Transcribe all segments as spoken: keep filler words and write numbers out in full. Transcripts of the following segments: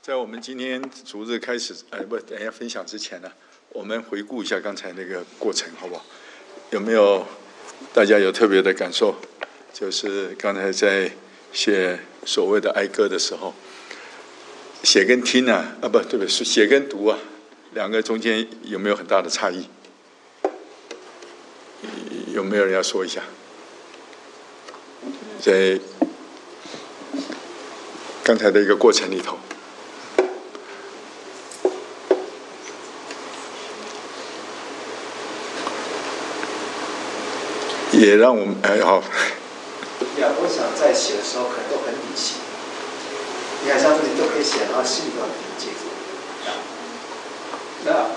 在我们今天主日开始，呃，不，等一下分享之前呢，我们回顾一下刚才那个过程，好不好？有没有大家有特别的感受？就是刚才在写所谓的哀歌的时候，写跟听啊，啊，不对不对，是写跟读啊，两个中间有没有很大的差异？有没有人要说一下？在刚才的一个过程里头。也让我们哎好。 呀，我想在写的时候可能都很理性，你看像这里都可以写，然后心里都很平静。那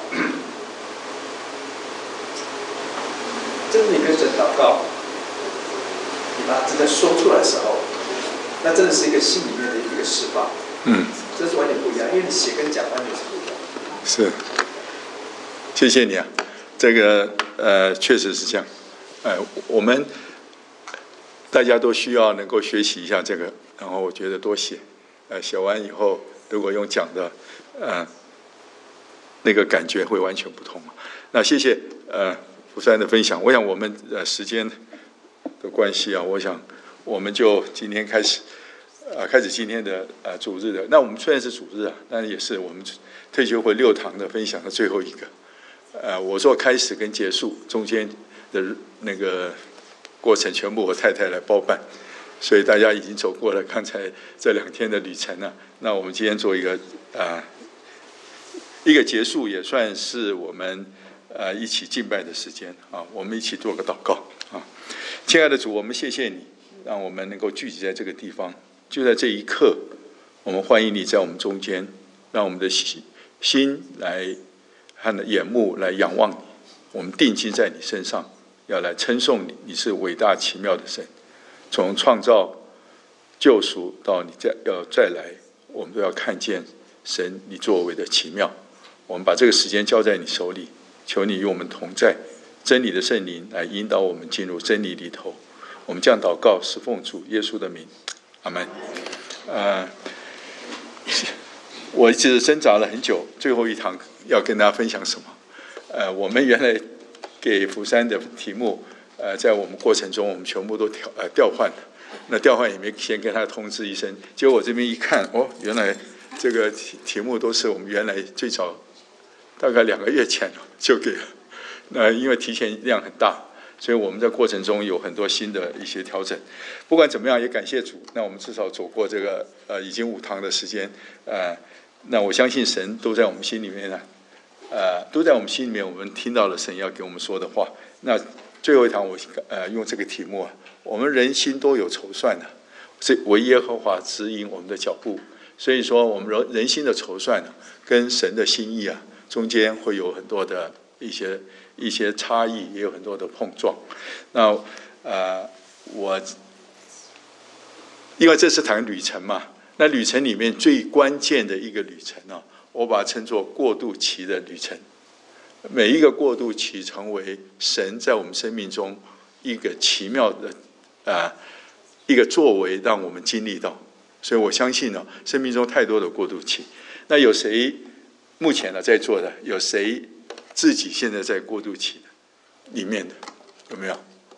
真的你跟神祷告，你把它真的说出来的时候，那真的是一个心里面的一个释放。 嗯， 这是完全不一样，因为你写跟讲完全是不一样。 是，谢谢你啊，这个呃确实是这样。呃，我们大家都需要能够学习一下这个，然后我觉得多写，呃，写完以后如果用讲的，呃，那个感觉会完全不同。那谢谢呃福山的分享。我想我们呃时间的关系啊，我想我们就今天开始，呃，开始今天的呃主日的。那我们虽然是主日啊，但也是我们退休会六堂的分享的最后一个。呃，我做开始跟结束中间的那个过程全部我太太来包办，所以大家已经走过了刚才这两天的旅程了。那我们今天做一个啊、呃、一个结束，也算是我们呃一起敬拜的时间啊，我们一起做个祷告啊。亲爱的主，我们谢谢你，让我们能够聚集在这个地方，就在这一刻，我们欢迎你在我们中间，让我们的心来和眼目来仰望你，我们定睛在你身上。要来称颂你，你是伟大奇妙的神。从创造、救赎到你再要再来，我们都要看见神你作为的奇妙。我们把这个时间交在你手里，求你与我们同在，真理的圣灵来引导我们进入真理里头。我们这样祷告，是奉主耶稣的名，阿们。呃，我一直挣扎了很久，最后一堂要跟大家分享什么？呃，我们原来给福山的题目，呃，在我们过程中，我们全部都调呃调换了。那调换也没先跟他通知一声，结果我这边一看，哦，原来这个题题目都是我们原来最早大概两个月前就给了。那因为提前量很大，所以我们在过程中有很多新的一些调整。不管怎么样，也感谢主。那我们至少走过这个呃已经五堂的时间，呃，那我相信神都在我们心里面呢。呃，都在我们心里面，我们听到了神要给我们说的话。那最后一堂我呃用这个题目啊，我们人心都有筹算的，是唯耶和华指引我们的脚步。所以说，我们人人心的筹算呢，跟神的心意啊，中间会有很多的一些一些差异，也有很多的碰撞。那呃，我因为这是谈旅程嘛，那旅程里面最关键的一个旅程呢、啊。我把它称作过渡期的旅程，每一个过渡期成为神在我们生命中一个奇妙的啊、呃、一个作为，让我们经历到。所以我相信呢，生命中太多的过渡期。那有谁目前呢在做的？有谁自己现在在过渡期里面的？有没有？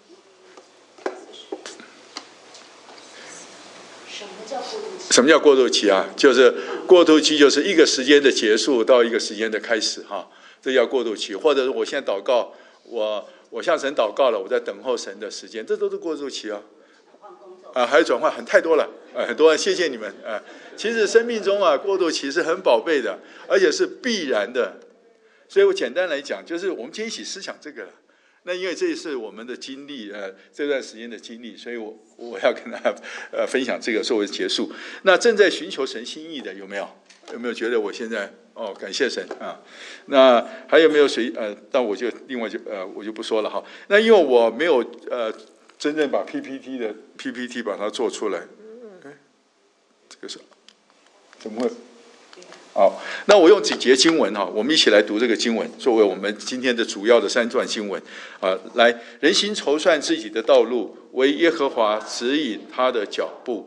什么叫过渡期啊？就是过渡期，就是一个时间的结束到一个时间的开始，哈，这叫过渡期。或者是我现在祷告，我我向神祷告了，我在等候神的时间，这都是过渡期啊。啊，还有转换，很太多了，呃，很多，谢谢你们啊、呃。其实生命中啊，过渡期是很宝贝的，而且是必然的。所以我简单来讲，就是我们今天一起思想这个了。那因为这是我们的经历，呃，这段时间的经历，所以我我要跟大家呃分享这个作为结束。那正在寻求神心意的有没有？有没有觉得我现在哦，感谢神啊？那还有没有谁呃？但我就另外就呃，我就不说了哈。那因为我没有呃真正把 P P T 的 P P T 把它做出来，哎，这个是怎么会？好，那我用几节经文哈，我们一起来读这个经文，作为我们今天的主要的三段经文啊。来，人心筹算自己的道路，为耶和华指引他的脚步。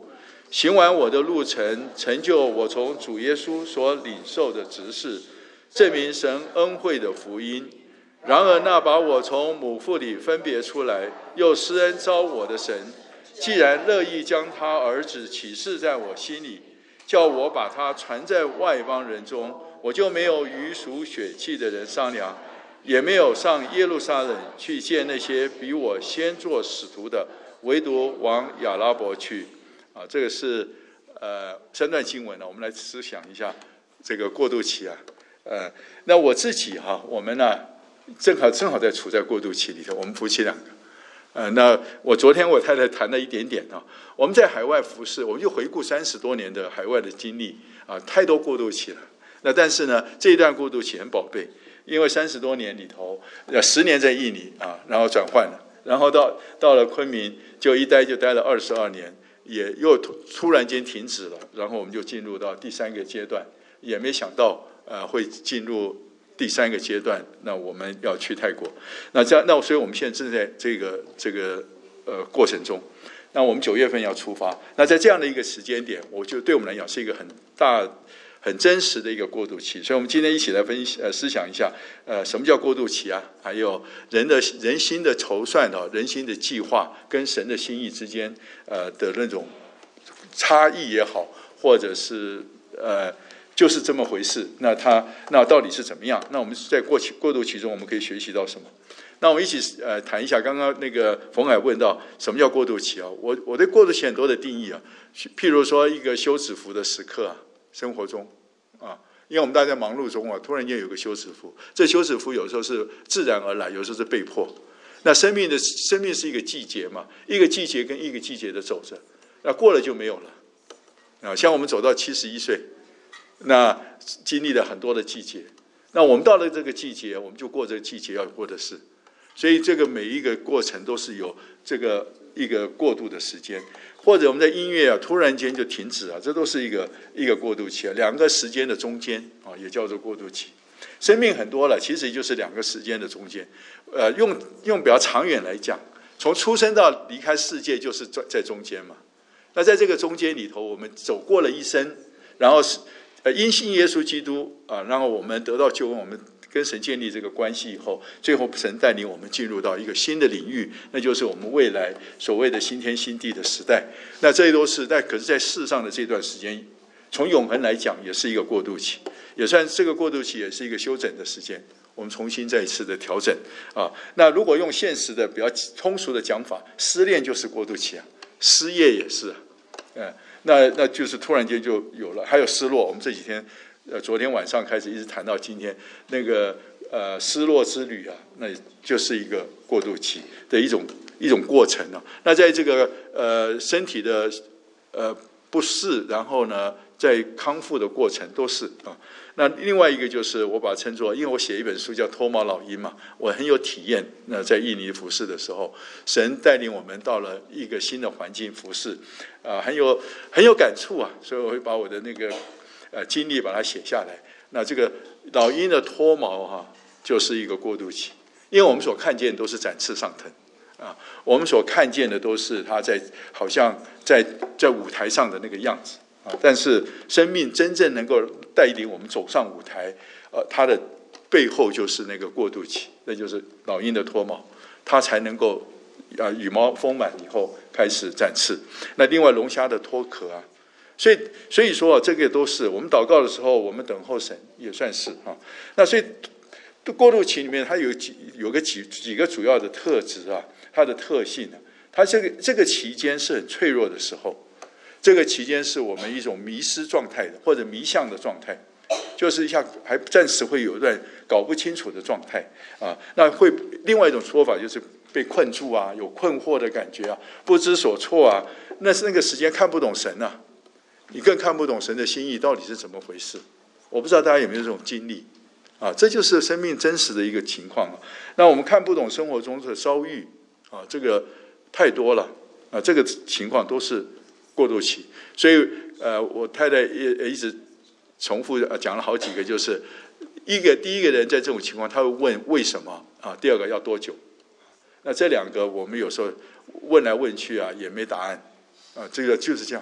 行完我的路程，成就我从主耶稣所领受的职事，证明神恩惠的福音。然而那把我从母腹里分别出来，又施恩召我的神，既然乐意将他儿子启示在我心里，叫我把他传在外邦人中，我就没有与属血气的人商量，也没有上耶路撒冷去见那些比我先做使徒的，唯独往亚拉伯去。啊，这个是呃三段经文呢，我们来思想一下这个过渡期啊。呃，那我自己哈、啊，我们呢正好正好在处在过渡期里头，我们夫妻两个。呃，那我昨天我太太谈了一点点啊，我们在海外服侍，我们就回顾三十多年的海外的经历啊，太多过渡期了。那但是呢，这一段过渡期很宝贝，因为三十多年里头，呃，十年在印尼啊，然后转换了，然后到到了昆明，就一待就待了二十二年。也又突然间停止了，然后我们就进入到第三个阶段，也没想到呃会进入第三个阶段，那我们要去泰国，那这样那所以我们现在正在这个这个呃过程中，那我们九月份要出发，那在这样的一个时间点，我就对我们来讲是一个很大很真实的一个过渡期，所以我们今天一起来分析呃思想一下，呃什么叫过渡期啊？还有人的人心的筹算啊，人心的计划跟神的心意之间呃的那种差异也好，或者是呃就是这么回事。那它那到底是怎么样？那我们在过期过渡期中，我们可以学习到什么？那我们一起呃谈一下，刚刚那个冯海问到什么叫过渡期啊？我我对过渡期很多的定义啊，譬如说一个休止符的时刻啊，生活中啊，因为我们大家忙碌中啊，突然间有个休止符，这休止符有时候是自然而然，有时候是被迫。那生命的生命是一个季节嘛，一个季节跟一个季节的走着，那过了就没有了啊。像我们走到七十一岁，那经历了很多的季节，那我们到了这个季节，我们就过这个季节要过的事。所以这个每一个过程都是有这个一个过渡的时间，或者我们的音乐啊突然间就停止啊，这都是一个一个过渡期啊，两个时间的中间啊，也叫做过渡期。生命很多了，其实就是两个时间的中间。呃，用用比较长远来讲，从出生到离开世界就是在在中间嘛。那在这个中间里头，我们走过了一生，然后是呃因信耶稣基督啊，然后我们得到救恩，我们跟神建立这个关系以后，最后神带领我们进入到一个新的领域，那就是我们未来所谓的新天新地的时代。那这都是在可是在世上的这段时间，从永恒来讲也是一个过渡期，也算这个过渡期也是一个休整的时间，我们重新再一次的调整啊。那如果用现实的比较通俗的讲法，失恋就是过渡期啊，失业也是啊，嗯，那那就是突然间就有了，还有失落，我们这几天。呃，昨天晚上开始一直谈到今天，那个呃失落之旅啊，那就是一个过渡期的一种一种过程啊。那在这个呃身体的呃不适，然后呢在康复的过程都是啊。那另外一个就是我把它称作，因为我写一本书叫脱毛老鹰嘛，我很有体验。那在印尼服侍的时候，神带领我们到了一个新的环境服侍，啊、呃，很有很有感触啊，所以我会把我的那个。呃，经历把它写下来。那这个老鹰的脱毛哈、啊，就是一个过渡期，因为我们所看见的都是展翅上腾啊，我们所看见的都是他在好像在在舞台上的那个样子啊，但是生命真正能够带领我们走上舞台，呃，它的背后就是那个过渡期，那就是老鹰的脱毛，它才能够啊羽毛丰满以后开始展翅。那另外龙虾的脱壳啊。所以，所以说这个都是我们祷告的时候，我们等候神也算是啊。那所以过渡期里面，它有几有个几几个主要的特质啊，它的特性啊，它这个这个期间是很脆弱的时候，这个期间是我们一种迷失状态的或者迷向的状态，就是一下还暂时会有一段搞不清楚的状态啊。那会另外一种说法就是被困住啊，有困惑的感觉啊，不知所措啊，那是那个时间看不懂神啊。你更看不懂神的心意到底是怎么回事，我不知道大家有没有这种经历啊？这就是生命真实的一个情况啊。那我们看不懂生活中的遭遇啊，这个太多了啊，这个情况都是过渡期。所以呃，我太太也也一直重复讲了好几个，就是一个第一个人在这种情况他会问为什么啊，第二个要多久。那这两个我们有时候问来问去啊也没答案啊，这个就是这样。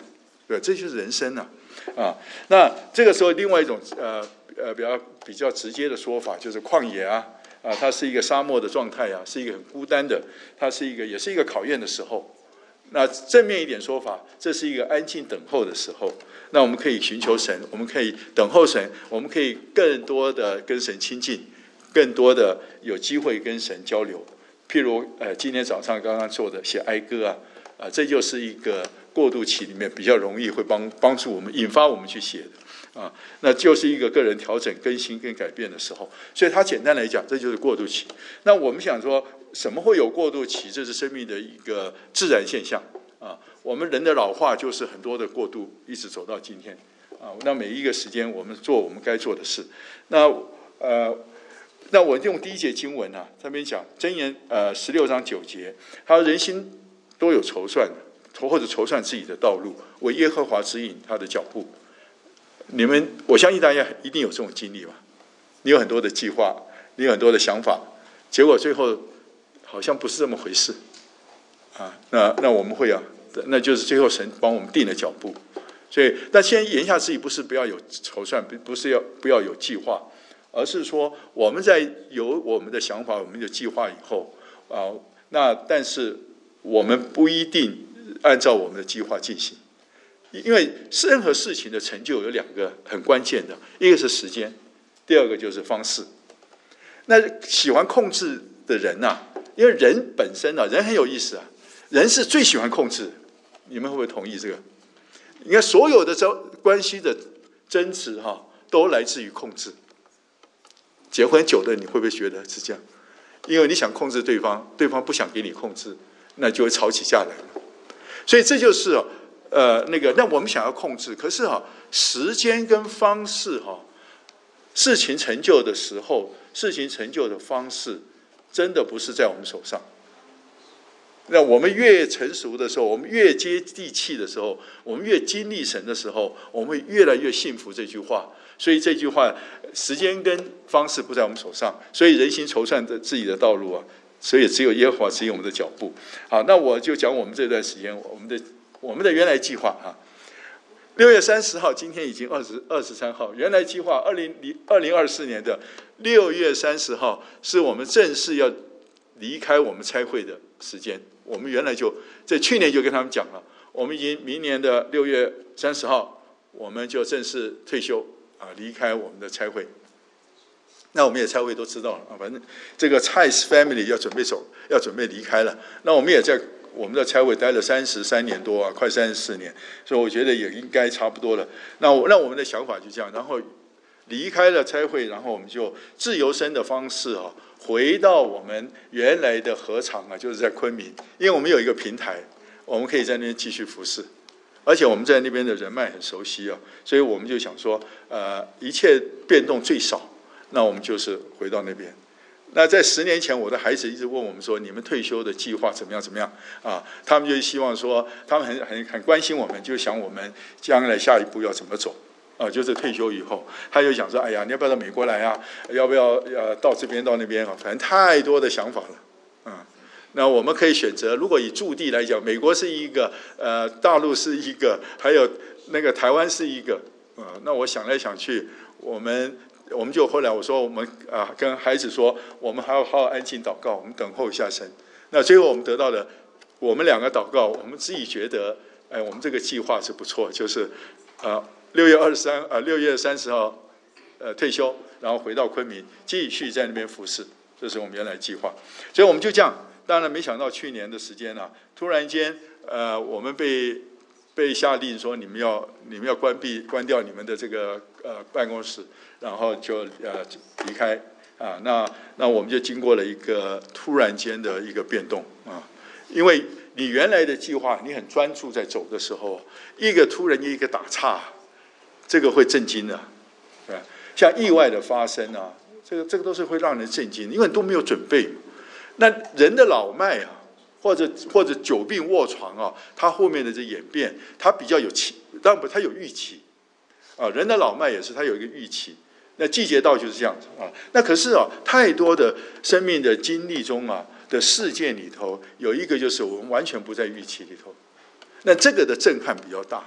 对，这就是人生啊，啊，那这个时候另外一种呃呃比较比较直接的说法就是旷野啊，啊，它是一个沙漠的状态啊，是一个很孤单的，它是一个也是一个考验的时候。那正面一点说法，这是一个安静等候的时候。那我们可以寻求神，我们可以等候神，我们可以更多的跟神亲近，更多的有机会跟神交流。譬如呃，今天早上刚刚做的写哀歌啊，啊、呃，这就是一个过渡期里面比较容易会帮帮助我们引发我们去写的啊，那就是一个个人调整、更新跟改变的时候。所以它简单来讲，这就是过渡期。那我们想说，什么会有过渡期？这是生命的一个自然现象啊。我们人的老化就是很多的过渡，一直走到今天啊。那每一个时间，我们做我们该做的事。那呃，那我用第一节经文啊，这边讲箴言呃十六章九节，他说人心都有筹算的，或者筹算自己的道路，为耶和华指引他的脚步。你们，我相信大家一定有这种经历吧？你有很多的计划，你有很多的想法，结果最后好像不是这么回事啊。那那我们会啊，那就是最后神帮我们定了脚步。所以，但先言下之意不是不要有筹算，不是要不要有计划，而是说我们在有我们的想法、我们的计划以后啊，那但是我们不一定按照我们的计划进行。因为任何事情的成就有两个很关键的，一个是时间，第二个就是方式。那喜欢控制的人呐、啊，因为人本身啊，人很有意思啊，人是最喜欢控制。你们会不会同意这个？你看所有的关系的争执哈、啊，都来自于控制。结婚久了，你会不会觉得是这样？因为你想控制对方，对方不想给你控制，那就会吵起架来了。所以这就是啊。呃，那个，那我们想要控制，可是哈、啊，时间跟方式哈、啊，事情成就的时候，事情成就的方式，真的不是在我们手上。那我们越成熟的时候，我们越接地气的时候，我们越经历神的时候，我们会越来越信服这句话。所以这句话，时间跟方式不在我们手上，所以人心筹算着自己的道路啊，所以只有耶和华指引我们的脚步。好，那我就讲我们这段时间我们的。我们的原来计划啊，六月三十号，今天已经二十二十三号。原来计划二零二零二四年的六月三十号是我们正式要离开我们差会的时间。我们原来就在去年就跟他们讲了，我们已经明年的六月三十号，我们就正式退休啊，离开我们的差会。那我们也差会都知道了啊，反正这个蔡氏 family 要准备走，要准备离开了。那我们也在。我们的差会待了三十三年多啊，快三十四年，所以我觉得也应该差不多了。那我那我们的想法就这样，然后离开了差会，然后我们就自由身的方式啊，回到我们原来的禾场啊，就是在昆明，因为我们有一个平台，我们可以在那边继续服侍，而且我们在那边的人脉很熟悉啊，所以我们就想说，呃，一切变动最少，那我们就是回到那边。那在十年前，我的孩子一直问我们说：“你们退休的计划怎么样？怎么样？”啊，他们就希望说，他们很很很关心我们，就想我们将来下一步要怎么走。啊，就是退休以后，他就想说：“哎呀，你要不要到美国来啊？要不要呃到这边到那边啊？反正太多的想法了。”啊，那我们可以选择，如果以驻地来讲，美国是一个，呃，大陆是一个，还有那个台湾是一个。啊，那我想来想去，我们。我们就后来我说我们啊跟孩子说，我们还要好好安静祷告，我们等候一下神。那最后我们得到的，我们两个祷告，我们自己觉得，哎，我们这个计划是不错，就是呃六月二十三呃六月三十号呃退休，然后回到昆明继续在那边服侍，这是我们原来计划。所以我们就这样，当然没想到去年的时间啊，突然间呃我们被被下令说你们要你们要关闭关掉你们的这个呃办公室。然后就呃离开啊，那那我们就经过了一个突然间的一个变动啊，因为你原来的计划你很专注在走的时候，一个突然一个打岔，这个会震惊的，对吧？像意外的发生啊，这个这个都是会让人震惊，因为都没有准备。那人的老迈啊，或者或者久病卧床啊，它后面的这演变，它比较有期，当然不，它有预期啊，人的老迈也是，它有一个预期。那季节到就是这样子啊。那可是啊，太多的生命的经历中啊的事件里头，有一个就是我们完全不在预期里头。那这个的震撼比较大，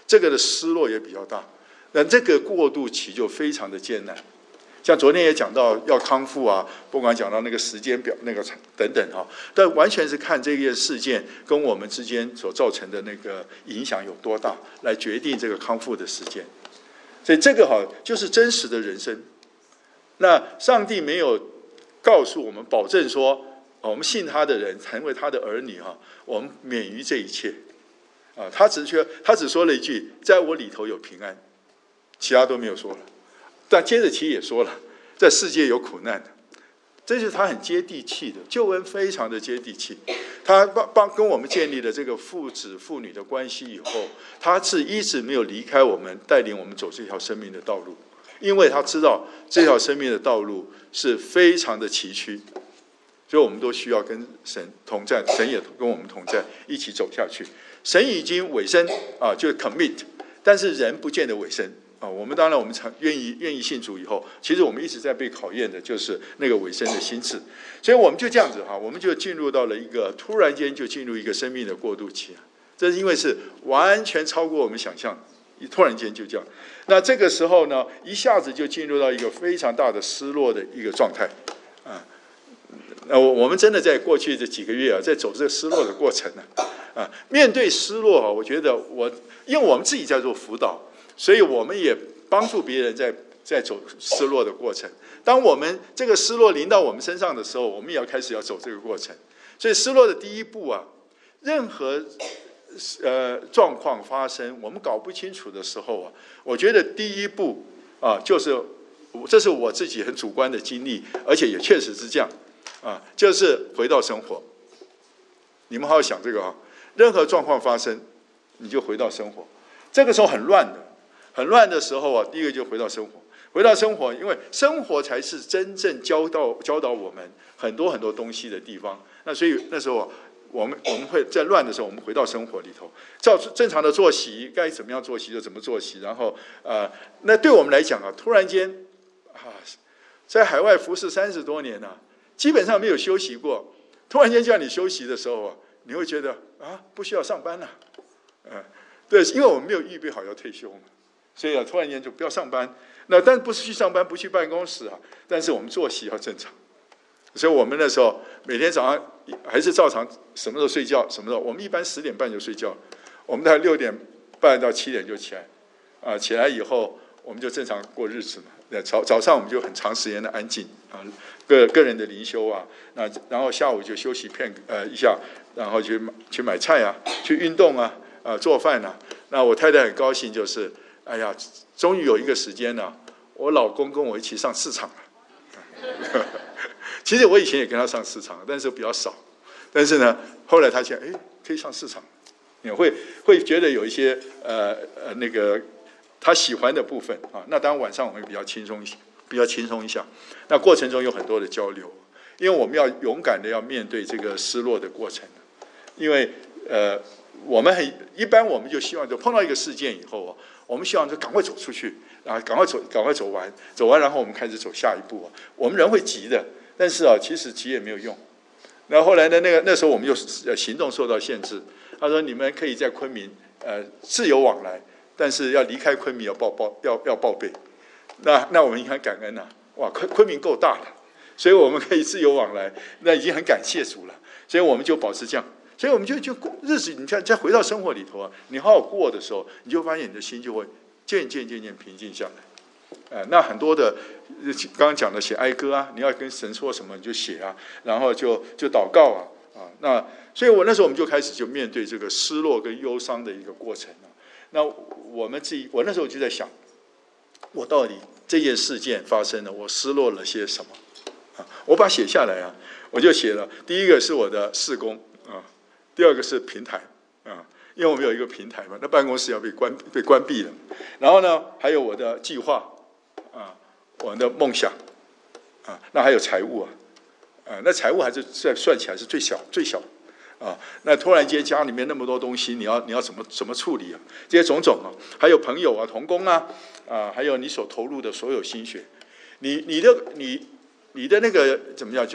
这个的失落也比较大，那这个过渡期就非常的艰难。像昨天也讲到要康复啊，不管讲到那个时间表那个等等哈，但完全是看这件事件跟我们之间所造成的那个影响有多大，来决定这个康复的时间。所以这个哈就是真实的人生。那上帝没有告诉我们保证说，我们信他的人成为他的儿女哈，我们免于这一切啊。他只说他只说了一句，在我里头有平安，其他都没有说了。但接着其实也说了，在世界有苦难的，这就是他很接地气的救恩，非常的接地气。他帮帮跟我们建立了这个父子父女的关系以后，他是一直没有离开我们，带领我们走这条生命的道路，因为他知道这条生命的道路是非常的崎岖，所以我们都需要跟神同在，神也跟我们同在，一起走下去。神已经委身啊，就是 commit， 但是人不见得委身。啊，我们当然，我们常愿意愿意信主以后，其实我们一直在被考验的，就是那个委身的心智。所以我们就这样子哈，我们就进入到了一个突然间就进入一个生命的过渡期，这是因为是完全超过我们想象，突然间就这样。那这个时候呢，一下子就进入到一个非常大的失落的一个状态啊。那我我们真的在过去这几个月啊，在走这个失落的过程呢啊，面对失落啊，我觉得我因为我们自己在做辅导。所以我们也帮助别人在在走失落的过程。当我们这个失落临到我们身上的时候，我们也要开始要走这个过程。所以失落的第一步啊，任何呃状况发生，我们搞不清楚的时候啊，我觉得第一步啊，就是这是我自己很主观的经历，而且也确实是这样啊，就是回到生活。你们好好想这个啊，任何状况发生，你就回到生活。这个时候很乱的。很乱的时候啊，第一个就回到生活，回到生活，因为生活才是真正教导教导我们很多很多东西的地方。那所以那时候啊，我们我们会在乱的时候，我们回到生活里头，照正常的作息，该怎么样作息就怎么作息。然后呃，那对我们来讲啊，突然间啊，在海外服侍三十多年啊，基本上没有休息过。突然间叫你休息的时候啊，你会觉得啊，不需要上班了，呃，对，因为我们没有预备好要退休嘛。所以啊，突然间就不要上班。那但不是去上班，不去办公室啊，但是我们作息要正常。所以我们那时候每天早上还是照常什么时候睡觉，什么时候我们一般十点半就睡觉，我们大概六点半到七点就起来。啊，起来以后我们就正常过日子嘛。那早早上我们就很长时间的安静啊，个个人的灵修啊。那然后下午就休息片呃一下，然后去去买菜啊，去运动啊，啊做饭啊。那我太太很高兴，就是。哎呀，终于有一个时间了，我老公跟我一起上市场了。其实我以前也跟他上市场，但是比较少。但是呢，后来他想，哎，可以上市场，也会会觉得有一些呃呃那个他喜欢的部分啊。那当然晚上我们比较轻松一些，比较轻松一下。那过程中有很多的交流，因为我们要勇敢的要面对这个失落的过程，因为呃我们很一般，我们就希望就碰到一个事件以后啊。我们希望就赶快走出去啊，赶快走，赶快走完，走完，然后我们开始走下一步啊。我们人会急的，但是啊，其实急也没有用。然后后来呢，那个那时候我们又行动受到限制。他说：“你们可以在昆明呃自由往来，但是要离开昆明要报报要要报备。”那那我们应该感恩啊，哇，昆昆明够大了，所以我们可以自由往来，那已经很感谢主了。所以我们就保持这样。所以我们就就日子，你再再回到生活里头啊，你好好过的时候，你就发现你的心就会渐渐渐渐平静下来。呃，那很多的刚刚讲的写哀歌啊，你要跟神说什么你就写啊，然后就就祷告啊啊。那所以我那时候我们就开始就面对这个失落跟忧伤的一个过程啊。那我们自己，我那时候就在想，我到底这件事件发生了，我失落了些什么啊？我把它写下来啊，我就写了。第一个是我的事工啊。第二个是平台啊，因为我们有一个平台嘛，那办公室要被关被关闭了。然后呢，还有我的计划啊，我的梦想啊，那还有财务啊，啊，那财务还是算算起来是最小最小啊。那突然间家里面那么多东西，你要你要怎么怎么处理啊？这些种种啊，还有朋友啊、同工啊，啊，还有你所投入的所有心血，你你的你你的那个怎么样，就是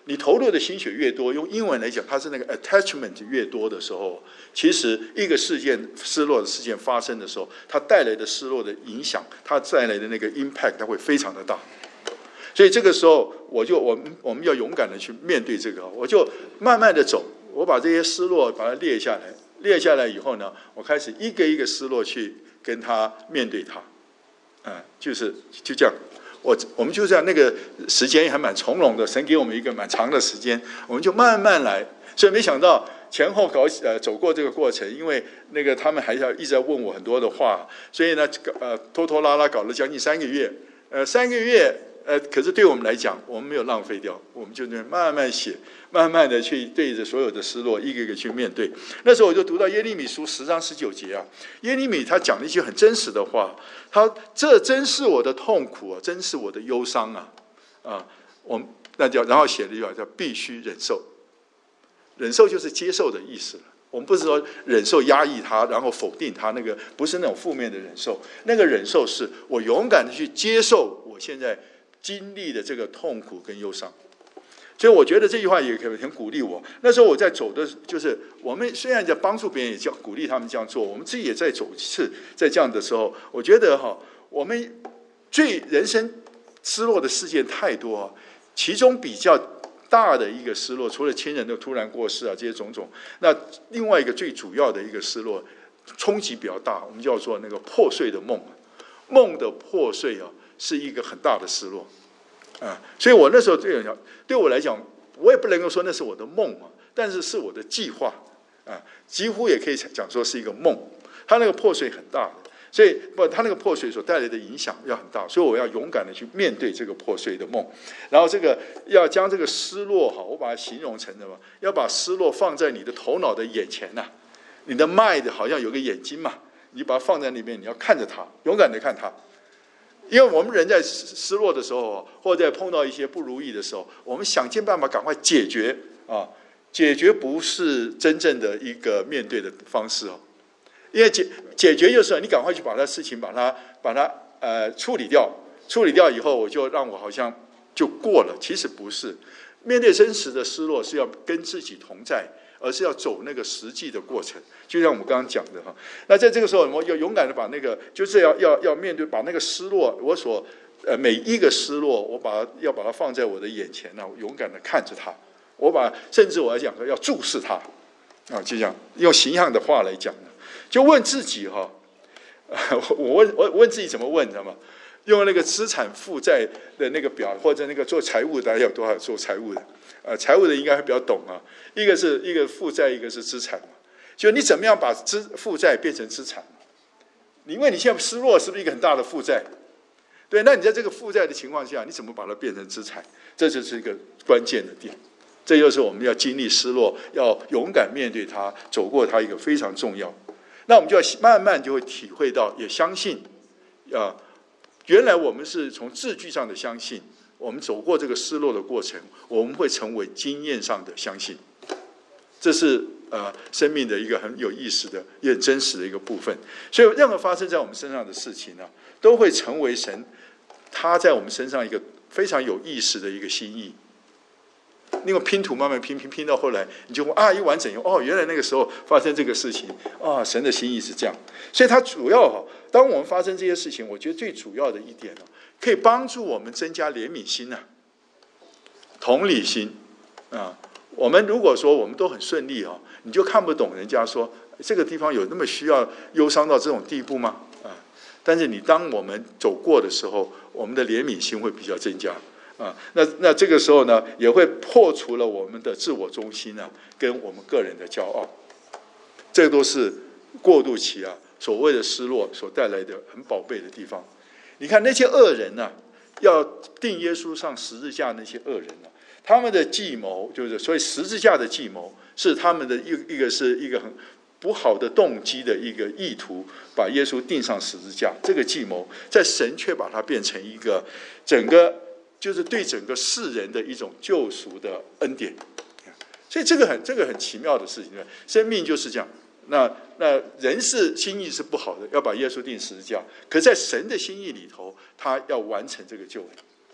你投入的心血越多，用英文来讲，它是那个 attachment 越多的时候，其实一个事件失落的事件发生的时候，它带来的失落的影响，它带来的那个 impact， 它会非常的大。所以这个时候，我就我们我们要勇敢的去面对这个，我就慢慢的走，我把这些失落把它列下来，列下来以后呢，我开始一个一个失落去跟他面对它，嗯，就是就这样。我我们就这样，那个时间还蛮从容的，神给我们一个蛮长的时间，我们就慢慢来。所以没想到前后搞呃走过这个过程，因为那个他们还要一直在问我很多的话，所以呢呃拖拖拉拉搞了将近三个月，呃三个月呃可是对我们来讲，我们没有浪费掉，我们就慢慢写，慢慢的去对着所有的失落一个一个去面对。那时候我就读到耶利米书十章十九节啊，耶利米他讲了一些很真实的话，他这真是我的痛苦啊，真是我的忧伤啊啊，我们那叫然后写了一句话叫必须忍受，忍受就是接受的意思了。我们不是说忍受压抑它，然后否定它，那个不是那种负面的忍受，那个忍受是我勇敢的去接受我现在经历的这个痛苦跟忧伤。所以我觉得这句话也可以很鼓励我。那时候我在走的，就是我们虽然在帮助别人，也叫鼓励他们这样做，我们自己也在走一次。在这样的时候，我觉得哈，我们最人生失落的事件太多，其中比较大的一个失落，除了亲人的突然过世啊这些种种，那另外一个最主要的一个失落，冲击比较大，我们叫做那个破碎的梦，梦的破碎啊，是一个很大的失落。啊，所以我那时候对我对我来讲，我也不能够说那是我的梦啊，但是是我的计划啊，几乎也可以讲说是一个梦。它那个破碎很大的，所以不，它那个破碎所带来的影响要很大，所以我要勇敢的去面对这个破碎的梦，然后这个要将这个失落哈，我把它形容成什么？要把失落放在你的头脑的眼前呐、啊，你的 mind 好像有个眼睛嘛，你把它放在那边，你要看着它，勇敢的看它。因为我们人在失落的时候，或者在碰到一些不如意的时候，我们想尽办法赶快解决啊，解决不是真正的一个面对的方式哦。因为解解决就是你赶快去把它事情把它把它呃处理掉，处理掉以后，我就让我好像就过了。其实不是，面对真实的失落是要跟自己同在，而是要走那个实际的过程，就像我们刚刚讲的哈。那在这个时候，我们要勇敢的把那个，就是要要要面对，把那个失落，我所呃每一个失落，我把它要把它放在我的眼前呢，勇敢的看着它，我把甚至我要讲说要注视它啊，就这样用形象的话来讲呢，就问自己哈，我问我问自己怎么问，知道吗？用那个资产负债的那个表，或者那个做财务的，大家有多少做财务的？呃，财务的应该会比较懂啊。一个是一个负债，一个是资产嘛。就你怎么样把资负债变成资产？因为你现在失落，是不是一个很大的负债？对，那你在这个负债的情况下，你怎么把它变成资产？这就是一个关键的点。这就是我们要经历失落，要勇敢面对它，走过它一个非常重要。那我们就要慢慢就会体会到，也相信啊。原来我们是从字句上的相信，我们走过这个失落的过程，我们会成为经验上的相信。这是呃生命的一个很有意思的、也很真实的一个部分。所以，任何发生在我们身上的事情呢、啊，都会成为神他在我们身上一个非常有意思的一个心意。因为拼图慢慢拼拼拼到后来，你就啊一完整哦，原来那个时候发生这个事情啊，神的心意是这样。所以它主要哈，当我们发生这些事情，我觉得最主要的一点呢，可以帮助我们增加怜悯心呐、啊、同理心啊。我们如果说我们都很顺利啊，你就看不懂人家说这个地方有那么需要忧伤到这种地步吗？啊，但是你当我们走过的时候，我们的怜悯心会比较增加。啊，那那这个时候呢，也会破除了我们的自我中心啊，跟我们个人的骄傲，这都是过渡期啊，所谓的失落所带来的很宝贝的地方。你看那些恶人呢、啊，要钉耶稣上十字架，那些恶人呢、啊，他们的计谋就是，所以十字架的计谋是他们的一一个是一个很不好的动机的一个意图，把耶稣钉上十字架。这个计谋，在神却把它变成一个整个。就是对整个世人的一种救赎的恩典，所以这个很这个很奇妙的事情。生命就是这样，那那人是心意是不好的，要把耶稣钉十字架，可在神的心意里头，他要完成这个救恩。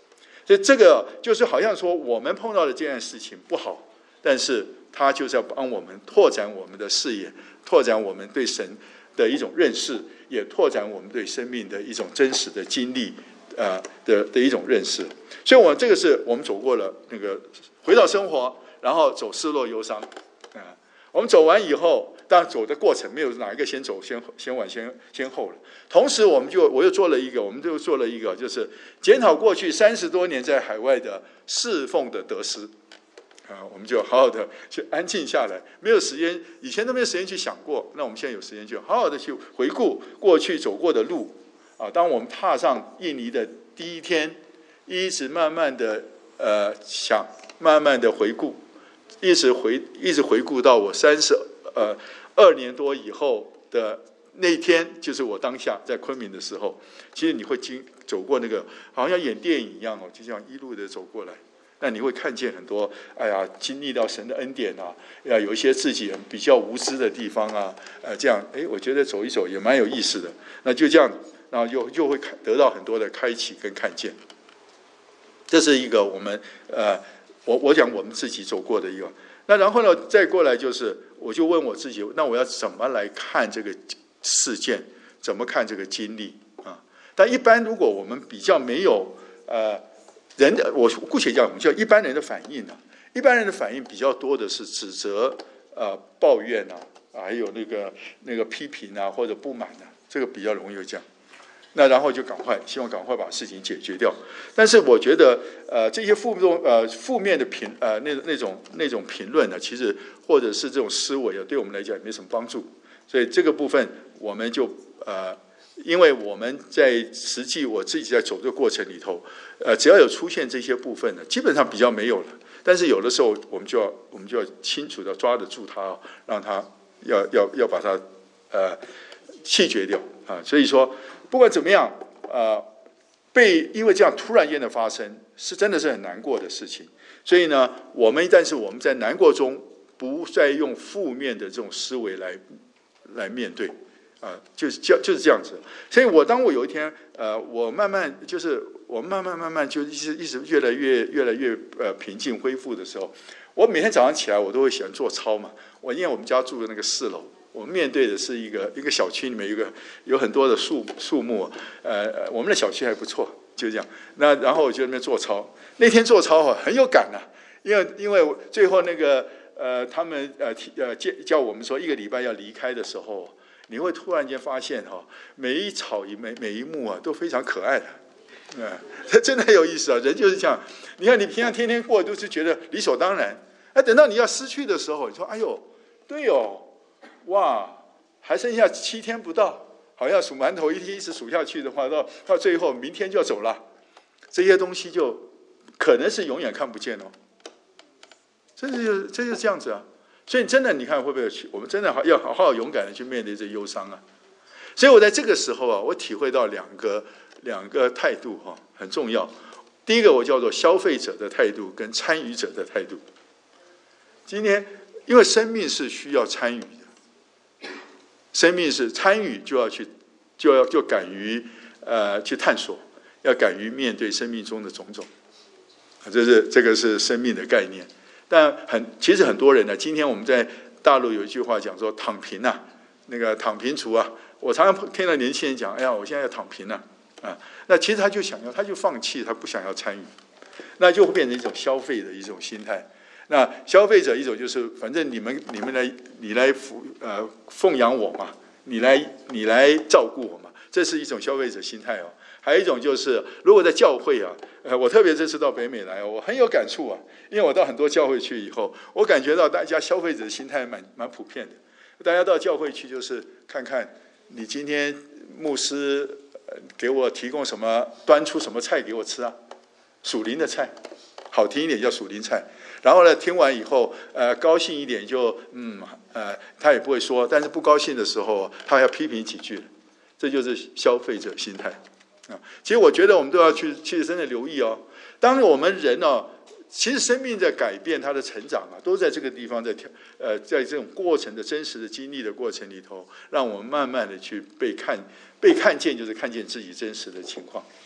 所以这个就是好像说，我们碰到的这件事情不好，但是他就是要帮我们拓展我们的视野，拓展我们对神的一种认识，也拓展我们对生命的一种真实的经历，呃的的一种认识。所以我这个是我们走过了那个回到生活，然后走失落忧伤，啊、呃，我们走完以后，当然走的过程没有哪一个先走先先晚先先后了。同时，我们就我又做了一个，我们就做了一个，就是检讨过去三十多年在海外的侍奉的得失。啊，我们就好好的去安静下来，没有时间，以前都没有时间去想过，那我们现在有时间，就好好的去回顾过去走过的路。啊，当我们踏上印尼的第一天，一直慢慢的呃想，慢慢的回顾，一直回一直回顾到我三十呃二年多以后的那一天，就是我当下在昆明的时候，其实你会经走过那个，好像演电影一样哦，就这样一路的走过来。那你会看见很多，哎呀，经历到神的恩典啊，呀，有一些自己比较无知的地方啊，呃，这样，哎，我觉得走一走也蛮有意思的。那就这样，然后又又会得到很多的开启跟看见。这是一个我们呃，我我讲我们自己走过的一个。那然后呢，再过来就是，我就问我自己，那我要怎么来看这个事件？怎么看这个经历啊？但一般如果我们比较没有呃。人的我姑且讲，我们叫一般人的反应呢、啊。一般人的反应比较多的是指责、呃抱怨啊，还有那个那个批评啊，或者不满啊，这个比较容易会这样。那然后就赶快希望赶快把事情解决掉。但是我觉得，呃，这些负面呃负面的评呃那那种那种评论呢，其实或者是这种思维啊，对我们来讲也没什么帮助。所以这个部分我们就呃。因为我们在实际我自己在走的过程里头，呃，只要有出现这些部分呢，基本上比较没有了。但是有的时候我们就要我们就要清楚的抓得住它，让它要要要把它呃弃绝掉啊。所以说不管怎么样，呃，被因为这样突然间的发生，是真的是很难过的事情。所以呢，我们但是我们在难过中，不再用负面的这种思维来来面对。啊，就是就是这样子，所以我当我有一天，呃，我慢慢就是我慢慢慢慢就一直一直越来越越来越呃平静恢复的时候，我每天早上起来我都会喜欢做操嘛。我因为我们家住的那个四楼，我们面对的是一个一个小区里面有一个有很多的树树木，呃，我们的小区还不错，就这样。那然后我就在那边做操，那天做操哈很有感啊，因为因为最后那个呃他们呃呃叫叫我们说一个礼拜要离开的时候。你会突然间发现哈，每一草一每每一木啊都非常可爱的，嗯，这真的很有意思啊！人就是这样，你看你平常天天过都是觉得理所当然，哎，等到你要失去的时候，你说哎呦，对哦，哇，还剩下七天不到，好像数馒头一天一直数下去的话，到到最后明天就要走了，这些东西就可能是永远看不见哦。这就这就是这样子啊。所以真的，你看会不会？我们真的好要好好勇敢的去面对这忧伤啊！所以我在这个时候啊，我体会到两个两个态度哈、啊，很重要。第一个我叫做消费者的态度跟参与者的态度。今天因为生命是需要参与的，生命是参与就要去就要就敢于呃去探索，要敢于面对生命中的种种。这是这个是生命的概念。但很其实很多人呢，今天我们在大陆有一句话讲说躺平啊，那个躺平族啊，我常常听到年轻人讲，哎呀，我现在要躺平了啊，那其实他就想要，他就放弃，他不想要参与，那就会变成一种消费的一种心态。那消费者一种就是，反正你们你们来你来服呃奉养我嘛，你来你来照顾我嘛，这是一种消费者心态哦。还有一种就是，如果在教会啊，呃，我特别这次到北美来，我很有感触啊，因为我到很多教会去以后，我感觉到大家消费者的心态蛮蛮普遍的。大家到教会去就是看看你今天牧师给我提供什么，端出什么菜给我吃啊，属灵的菜，好听一点叫属灵菜。然后呢，听完以后，呃，高兴一点就嗯呃，他也不会说，但是不高兴的时候，他要批评几句，这就是消费者心态。其实我觉得我们都要去，其实真的留意哦。当我们人哦，其实生命在改变，他的成长啊，都在这个地方在呃，在这种过程的真实的经历的过程里头，让我们慢慢的去被看被看见，就是看见自己真实的情况。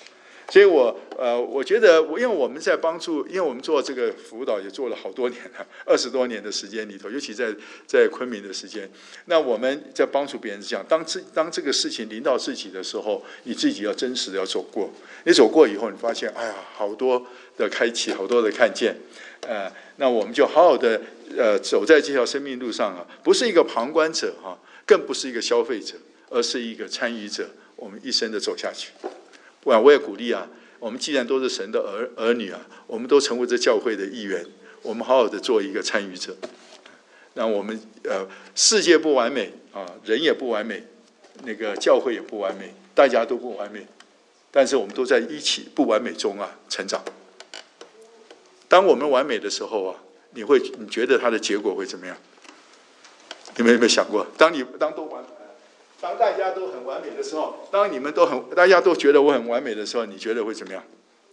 所以我呃，我觉得，因为我们在帮助，因为我们做这个辅导也做了好多年了，二十多年的时间里头，尤其在在昆明的时间，那我们在帮助别人讲，当这当这个事情临到自己的时候，你自己要真实的要走过，你走过以后，你发现，哎呀，好多的开启，好多的看见，呃，那我们就好好的呃走在这条生命路上啊，不是一个旁观者哈、啊，更不是一个消费者，而是一个参与者，我们一生的走下去。我我也鼓励啊，我们既然都是神的儿儿女啊，我们都成为这教会的一员，我们好好的做一个参与者。那我们呃，世界不完美啊，人也不完美，那个教会也不完美，大家都不完美，但是我们都在一起不完美中啊成长。当我们完美的时候啊，你会你觉得它的结果会怎么样？你们有没有想过，当你当都完美？当大家都很完美的时候，当你们都很，大家都觉得我很完美的时候，你觉得会怎么样？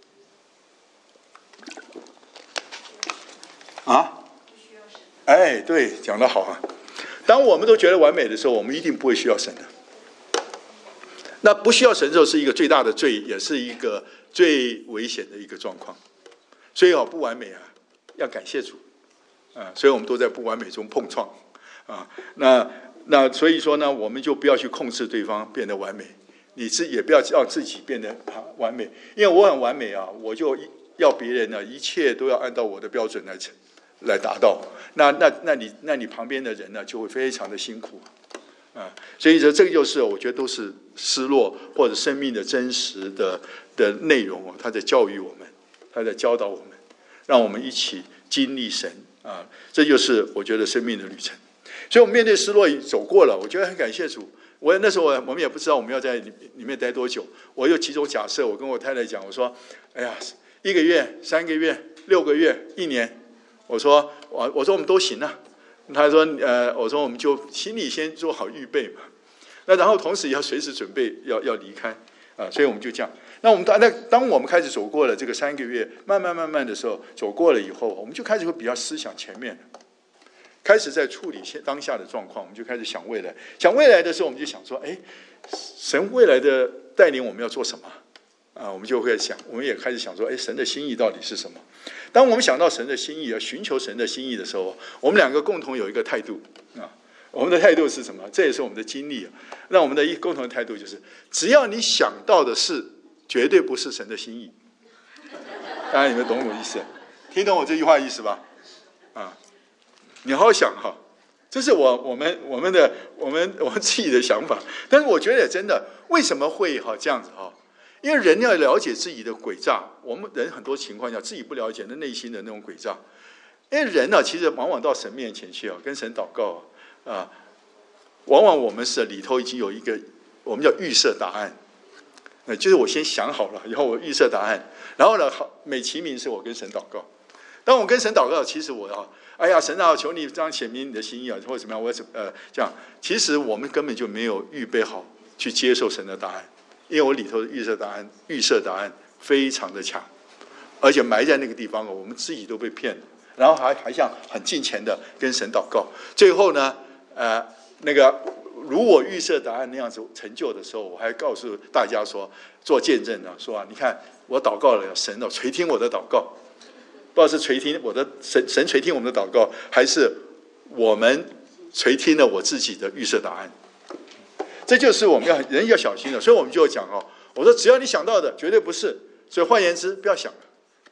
啊？哎，对，讲得好啊！当我们都觉得完美的时候，我们一定不会需要神的。那不需要神的时候，是一个最大的罪，也是一个最危险的一个状况。所以啊，不完美啊，要感谢主啊！所以我们都在不完美中碰撞啊。那。那所以说呢，我们就不要去控制对方变得完美，你自也不要让自己变得完美，因为我很完美啊，我就要别人呢，一切都要按照我的标准来来达到，那那那你那你旁边的人呢，就会非常的辛苦啊。所以说这个就是我觉得都是失落或者生命的真实的的内容哦，他在教育我们，他在教导我们，让我们一起经历神啊，这就是我觉得生命的旅程。所以我们面对失落走过了，我觉得很感谢主。我那时候我们也不知道我们要在里面待多久，我有几种假设，我跟我太太讲，我说，哎呀，一个月、三个月、六个月、一年，我说我我说我们都行啊。他说呃，我说我们就心里先做好预备嘛，那然后同时也要随时准备要要离开啊，所以我们就这样。那我们当那当我们开始走过了这个三个月，慢慢慢慢的时候走过了以后，我们就开始会比较思想前面。开始在处理当下的状况，我们就开始想未来。想未来的时候，我们就想说：哎，神未来的带领我们要做什么啊？我们就会想，我们也开始想说：哎，神的心意到底是什么？当我们想到神的心意，要寻求神的心意的时候，我们两个共同有一个态度啊。我们的态度是什么？这也是我们的经历啊。那我们的一共同的态度就是：只要你想到的事，绝对不是神的心意。当然，你们懂我意思，听懂我这句话意思吧？啊。你好好想哈，这是我我们我们的我们我们自己的想法，但是我觉得也真的，为什么会哈这样子哈？因为人要了解自己的诡诈，我们人很多情况下自己不了解那内心的那种诡诈，因为人呢、啊，其实往往到神面前去啊，跟神祷告啊，啊往往我们是里头已经有一个我们叫预设答案，呃，就是我先想好了，然后我预设答案，然后呢，好美其名是我跟神祷告。当我跟神祷告，其实我要，哎呀，神啊，求你这样显明你的心意啊，或者怎么样，我呃这样，其实我们根本就没有预备好去接受神的答案，因为我里头的预设答案，预设答案非常的强，而且埋在那个地方，我们自己都被骗了，然后还还像很近前的跟神祷告，最后呢，呃，那个如我预设答案那样子成就的时候，我还告诉大家说，做见证啊，说啊，你看我祷告了，神哦垂听我的祷告。不知道是垂听我的神神垂听我们的祷告，还是我们垂听了我自己的预设答案。这就是我们要人要小心的，所以我们就讲哦，我说只要你想到的，绝对不是。所以换言之，不要想了，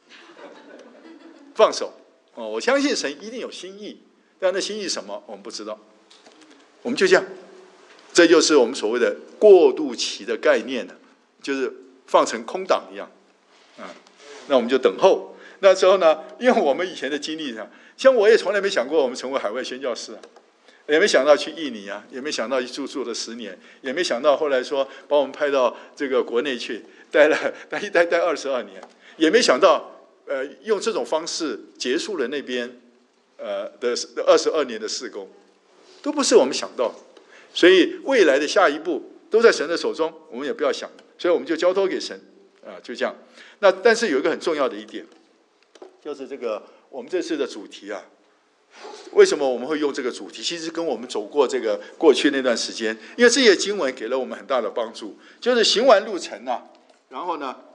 放手哦。我相信神一定有心意，但那心意什么我们不知道，我们就这样。这就是我们所谓的过渡期的概念呢，就是放成空档一样啊。那我们就等候。那时候呢，因为我们以前的经历上，像我也从来没想过我们成为海外宣教士啊，也没想到去印尼啊，也没想到去住住了十年，也没想到后来说把我们派到这个国内去，待了待一待待二十二年，也没想到呃用这种方式结束了那边呃的二十二年的事工，都不是我们想到，所以未来的下一步都在神的手中，我们也不要想，所以我们就交托给神啊，就这样。那但是有一个很重要的一点。就是这个我们这次的主题啊，为什么我们会用这个主题？其实跟我们走过这个过去那段时间，因为这些经文给了我们很大的帮助。就是行完路程啊，然后呢，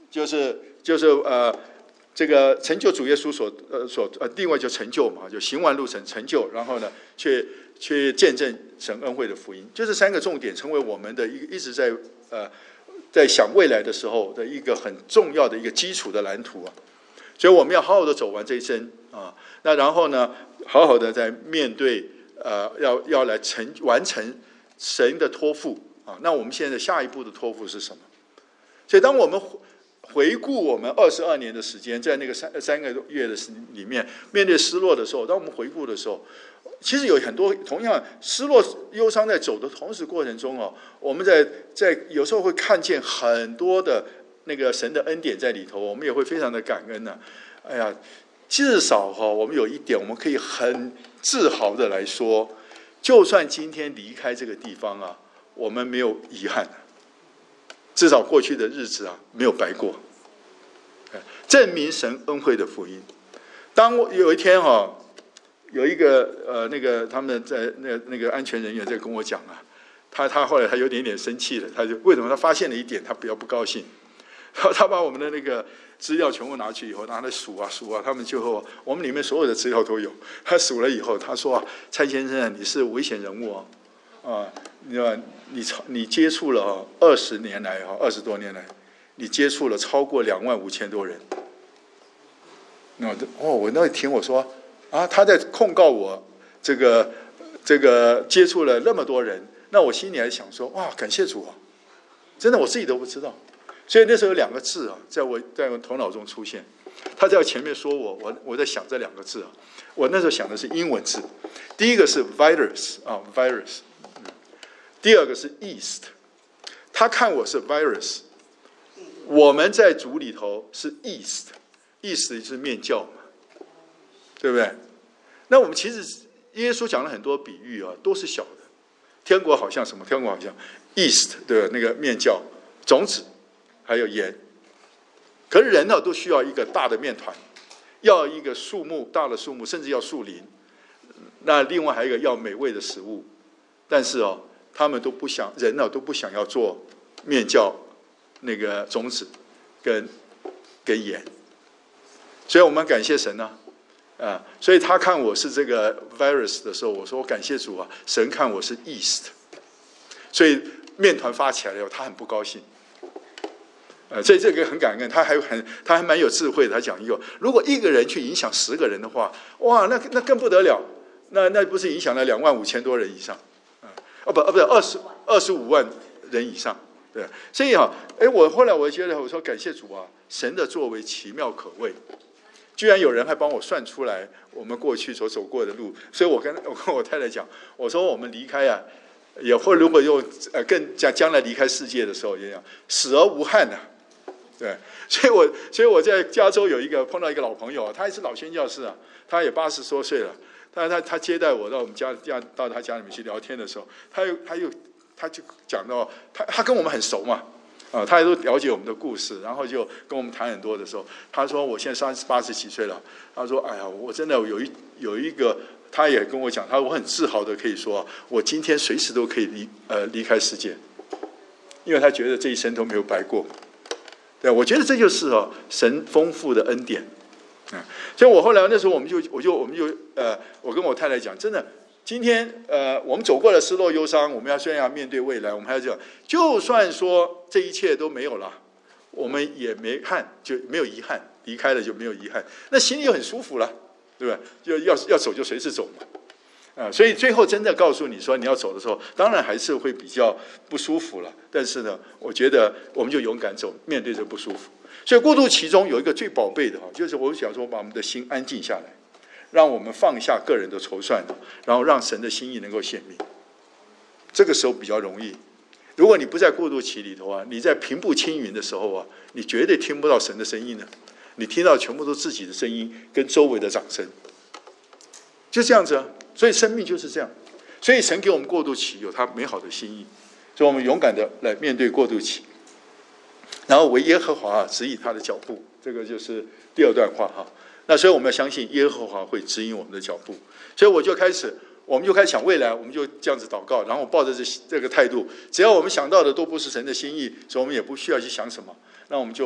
就是就是呃。这个成就主耶稣所呃所呃，另外就成就嘛，就行完路程成就，然后呢，去去见证神恩惠的福音，就这三个重点成为我们的一个一直在呃在想未来的时候的一个很重要的一个基础的蓝图啊。所以我们要好好的走完这一生啊，那然后呢，好好的在面对呃要要来成完成神的托付啊。那我们现在下一步的托付是什么？所以当我们回顾我们二十二年的时间，在那个三三个月的里面，面对失落的时候，当我们回顾的时候，其实有很多同样失落、忧伤在走的同时过程中哦，我们在在有时候会看见很多的那个神的恩典在里头，我们也会非常的感恩呢、啊。哎呀，至少哈、哦，我们有一点，我们可以很自豪的来说，就算今天离开这个地方啊，我们没有遗憾。至少过去的日子啊，没有白过，证明神恩惠的福音。当有一天哈、哦，有一个呃那个他们在那那个安全人员在跟我讲啊，他他后来他有点点生气了，他就为什么他发现了一点，他比较不高兴，然后他把我们的那个资料全部拿去以后，拿来数啊数啊，他们最后我们里面所有的资料都有，他数了以后，他说啊，蔡先生你是危险人物哦。啊，你你你接触了二十年来哈，二十多年来，你接触了超过两万五千多人。那哦，我那一听我说啊，他在控告我这个这个接触了那么多人，那我心里还想说哇，感谢主啊，真的我自己都不知道。所以那时候有两个字啊，在我在我头脑中出现，他在前面说我，我我在想这两个字啊，我那时候想的是英文字，第一个是 virus 啊 virus。第二个是 East， 他看我是 virus， 我们在主里头是 East， East 是面教嘛，对不对？那我们其实耶稣讲了很多比喻啊，都是小的。天国好像什么？天国好像 East 的那个面教种子，还有盐。可是人呢，都需要一个大的面团，要一个树木大的树木，甚至要树林。那另外还有一个要美味的食物，但是哦。他们都不想，人呢都不想要做面教那个种子跟跟盐，所以我们感谢神呢、啊，啊，所以他看我是这个 virus 的时候，我说我感谢主啊，神看我是 East， 所以面团发起来了，他很不高兴，呃，所以这个很感恩，他还很他还蛮有智慧的，他讲一个，如果一个人去影响十个人的话，哇，那那更不得了，那那不是影响了两万五千多人以上。哦不，哦不是二十二十五万人以上，对，所以哈，哎，我后来我觉得我说感谢主啊，神的作为奇妙可畏，居然有人还帮我算出来我们过去所走过的路，所以我跟我跟我太太讲，我说我们离开啊，也或如果又呃更将将来离开世界的时候也讲死而无憾呐、啊，对，所以我所以我在加州有一个碰到一个老朋友，他也是老宣教士啊，他也八十多岁了。他他他接待我到我们家家到他家里面去聊天的时候，他又他又他就讲到他他跟我们很熟嘛，啊，他也都了解我们的故事，然后就跟我们谈很多的时候，他说我现在三十八十几岁了，他说哎呀，我真的有一有一个，他也跟我讲，他说我很自豪的可以说，我今天随时都可以离呃离开世界，因为他觉得这一生都没有白过，对，我觉得这就是哦神丰富的恩典。嗯，所以我后来那时候我们就我就我们就呃，我跟我太太讲，真的，今天呃，我们走过了失落忧伤，我们要虽然要面对未来，我们还要讲，就算说这一切都没有了，我们也没憾，就没有遗憾，离开了就没有遗憾，那心里就很舒服了，对吧？就要要走就随时走嘛，啊、呃，所以最后真的告诉你说你要走的时候，当然还是会比较不舒服了，但是呢，我觉得我们就勇敢走，面对这不舒服。所以过渡其中有一个最宝贝的哈，就是我想说把我们的心安静下来，让我们放下个人的筹算，然后让神的心意能够显明。这个时候比较容易。如果你不在过渡期里头啊，你在平步青云的时候啊，你绝对听不到神的声音的，你听到全部都自己的声音跟周围的掌声，就这样子啊。所以生命就是这样。所以神给我们过渡期有他美好的心意，所以我们勇敢的来面对过渡期。然后为耶和华指引他的脚步，这个就是第二段话哈。那所以我们要相信耶和华会指引我们的脚步。所以我就开始，我们就开始想未来，我们就这样子祷告，然后抱着这这个态度，只要我们想到的都不是神的心意，所以我们也不需要去想什么。那我们就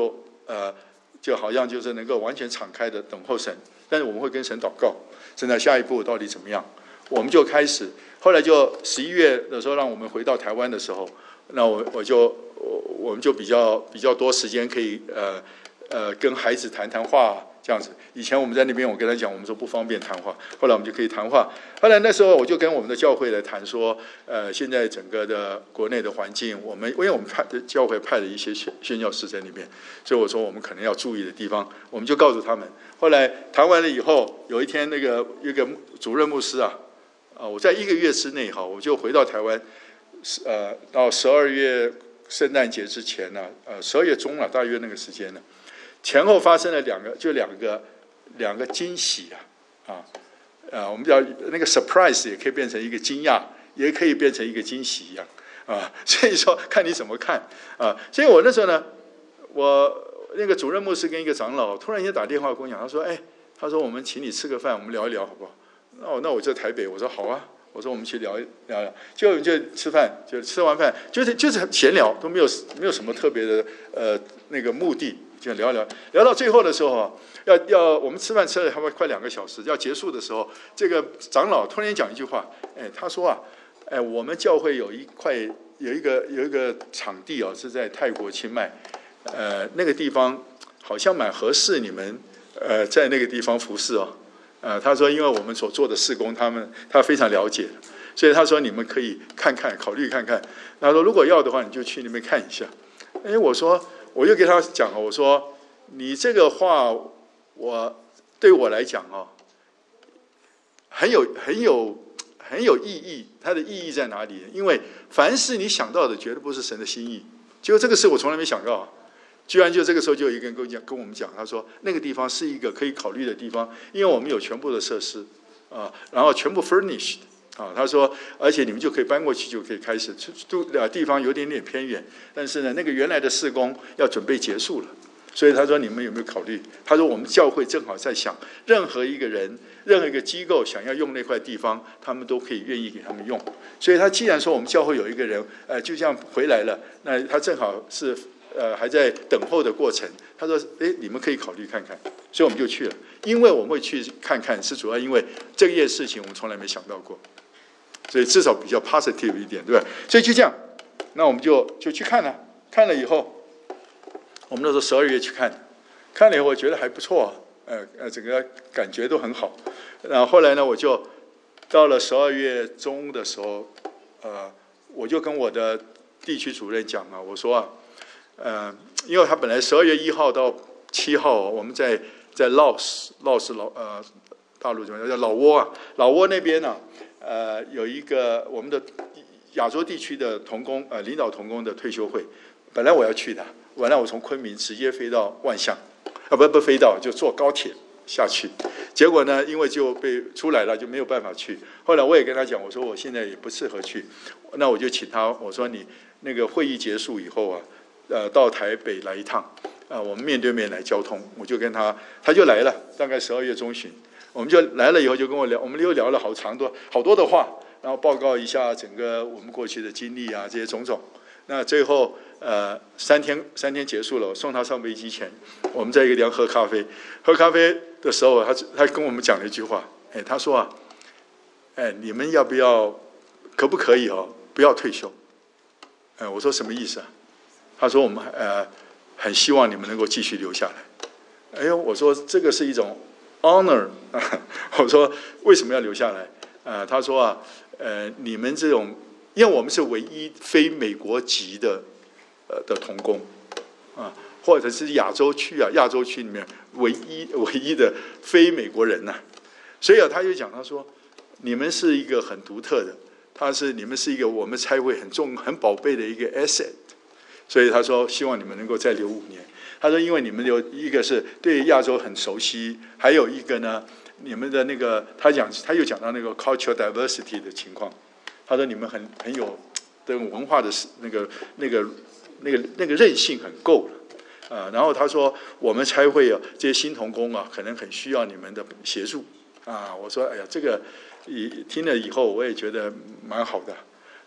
呃，就好像就是能够完全敞开的等候神，但是我们会跟神祷告，神在下一步到底怎么样，我们就开始。后来就十一月的时候，让我们回到台湾的时候，那我我就我我们就比较比较多时间可以呃呃跟孩子谈谈话这样子。以前我们在那边，我跟他讲，我们说不方便谈话，后来我们就可以谈话。后来那时候我就跟我们的教会来谈说，呃，现在整个的国内的环境，我们因为我们派教会派了一些宣宣教士在那边，所以我说我们可能要注意的地方，我们就告诉他们。后来谈完了以后，有一天那个一个主任牧师啊。啊，我在一个月之内哈，我就回到台湾，呃，到十二月圣诞节之前呢，呃，十二月中了，大约那个时间呢，前后发生了两个，就两个两个惊喜啊，啊，呃，我们叫那个 surprise 也可以变成一个惊讶，也可以变成一个惊喜一样啊，所以说看你怎么看啊，所以我那时候呢，我那个主任牧师跟一个长老突然间打电话跟我讲，他说，哎，他说我们请你吃个饭，我们聊一聊好不好？哦，那我在台北，我说好啊，我说我们去聊一聊聊，结果就吃饭，就吃完饭就是就是闲聊，都没有没有什么特别的呃那个目的，就聊聊聊到最后的时候啊，要要我们吃饭吃了差不多快两个小时，要结束的时候，这个长老突然讲一句话，哎，他说啊，哎，我们教会有一块有一个有一个场地啊，是在泰国清迈，呃，那个地方好像蛮合适你们呃在那个地方服侍哦。呃，他说，因为我们所做的事工，他们他非常了解，所以他说你们可以看看，考虑看看。他说如果要的话，你就去那边看一下。哎，我说，我又跟他讲我说你这个话，我对我来讲哦，很有很有很有意义。它的意义在哪里？因为凡是你想到的，绝对不是神的心意。结果这个事我从来没想到。居然就这个时候就有一个人跟我讲，跟我们讲，他说那个地方是一个可以考虑的地方，因为我们有全部的设施啊，然后全部 furnished 啊，他说，而且你们就可以搬过去，就可以开始。都地方有点点偏远，但是呢，那个原来的事工要准备结束了，所以他说你们有没有考虑？他说我们教会正好在想，任何一个人、任何一个机构想要用那块地方，他们都可以愿意给他们用。所以他既然说我们教会有一个人，呃，就这样回来了，那他正好是。呃，还在等候的过程。他说：“哎，你们可以考虑看看。”所以我们就去了。因为我们会去看看，是主要因为这件事情我们从来没想到过，所以至少比较 positive 一点，对吧？所以就这样，那我们就就去看了。看了以后，我们那时候十二月去看，看了以后我觉得还不错，呃呃，整个感觉都很好。然后后来呢，我就到了十二月中的时候，呃，我就跟我的地区主任讲啊，我说啊。呃，因为他本来十二月一号到七号，我们在在老斯老斯老呃大陆怎么叫老挝啊？老挝那边呢、啊，呃，有一个我们的亚洲地区的同工呃领导同工的退休会，本来我要去的，本来我从昆明直接飞到万象，啊不不飞到就坐高铁下去，结果呢，因为就被出来了，就没有办法去。后来我也跟他讲，我说我现在也不适合去，那我就请他，我说你那个会议结束以后啊。呃，到台北来一趟，啊、呃，我们面对面来交通，我就跟他，他就来了，大概十二月中旬，我们就来了以后就跟我聊，我们又聊了好长多好多的话，然后报告一下整个我们过去的经历啊，这些种种。那最后呃三天三天结束了，我送他上飞机前，我们在一个地方喝咖啡，喝咖啡的时候，他他跟我们讲了一句话，哎，他说啊，哎，你们要不要，可不可以哦，不要退休？哎，我说什么意思啊？他说：“我们呃很希望你们能够继续留下来。”哎呦，我说这个是一种 honor 啊。我说为什么要留下来？呃，他说啊，呃，你们这种，因为我们是唯一非美国籍的呃的同工啊，或者是亚洲区啊，亚洲区里面唯一唯一的非美国人呐、啊。所以啊，他就讲，他说你们是一个很独特的，他是你们是一个我们差会很重很宝贝的一个 asset。所以他说希望你们能够再留五年。他说因为你们有一个是对亚洲很熟悉，还有一个呢，你们的那个他讲他又讲到那个 cultural diversity 的情况。他说你们很很有这种文化的那个那个那个那个韧性很够了啊。然后他说我们差会啊这些新同工啊可能很需要你们的协助啊。我说哎呀这个听了以后我也觉得蛮好的。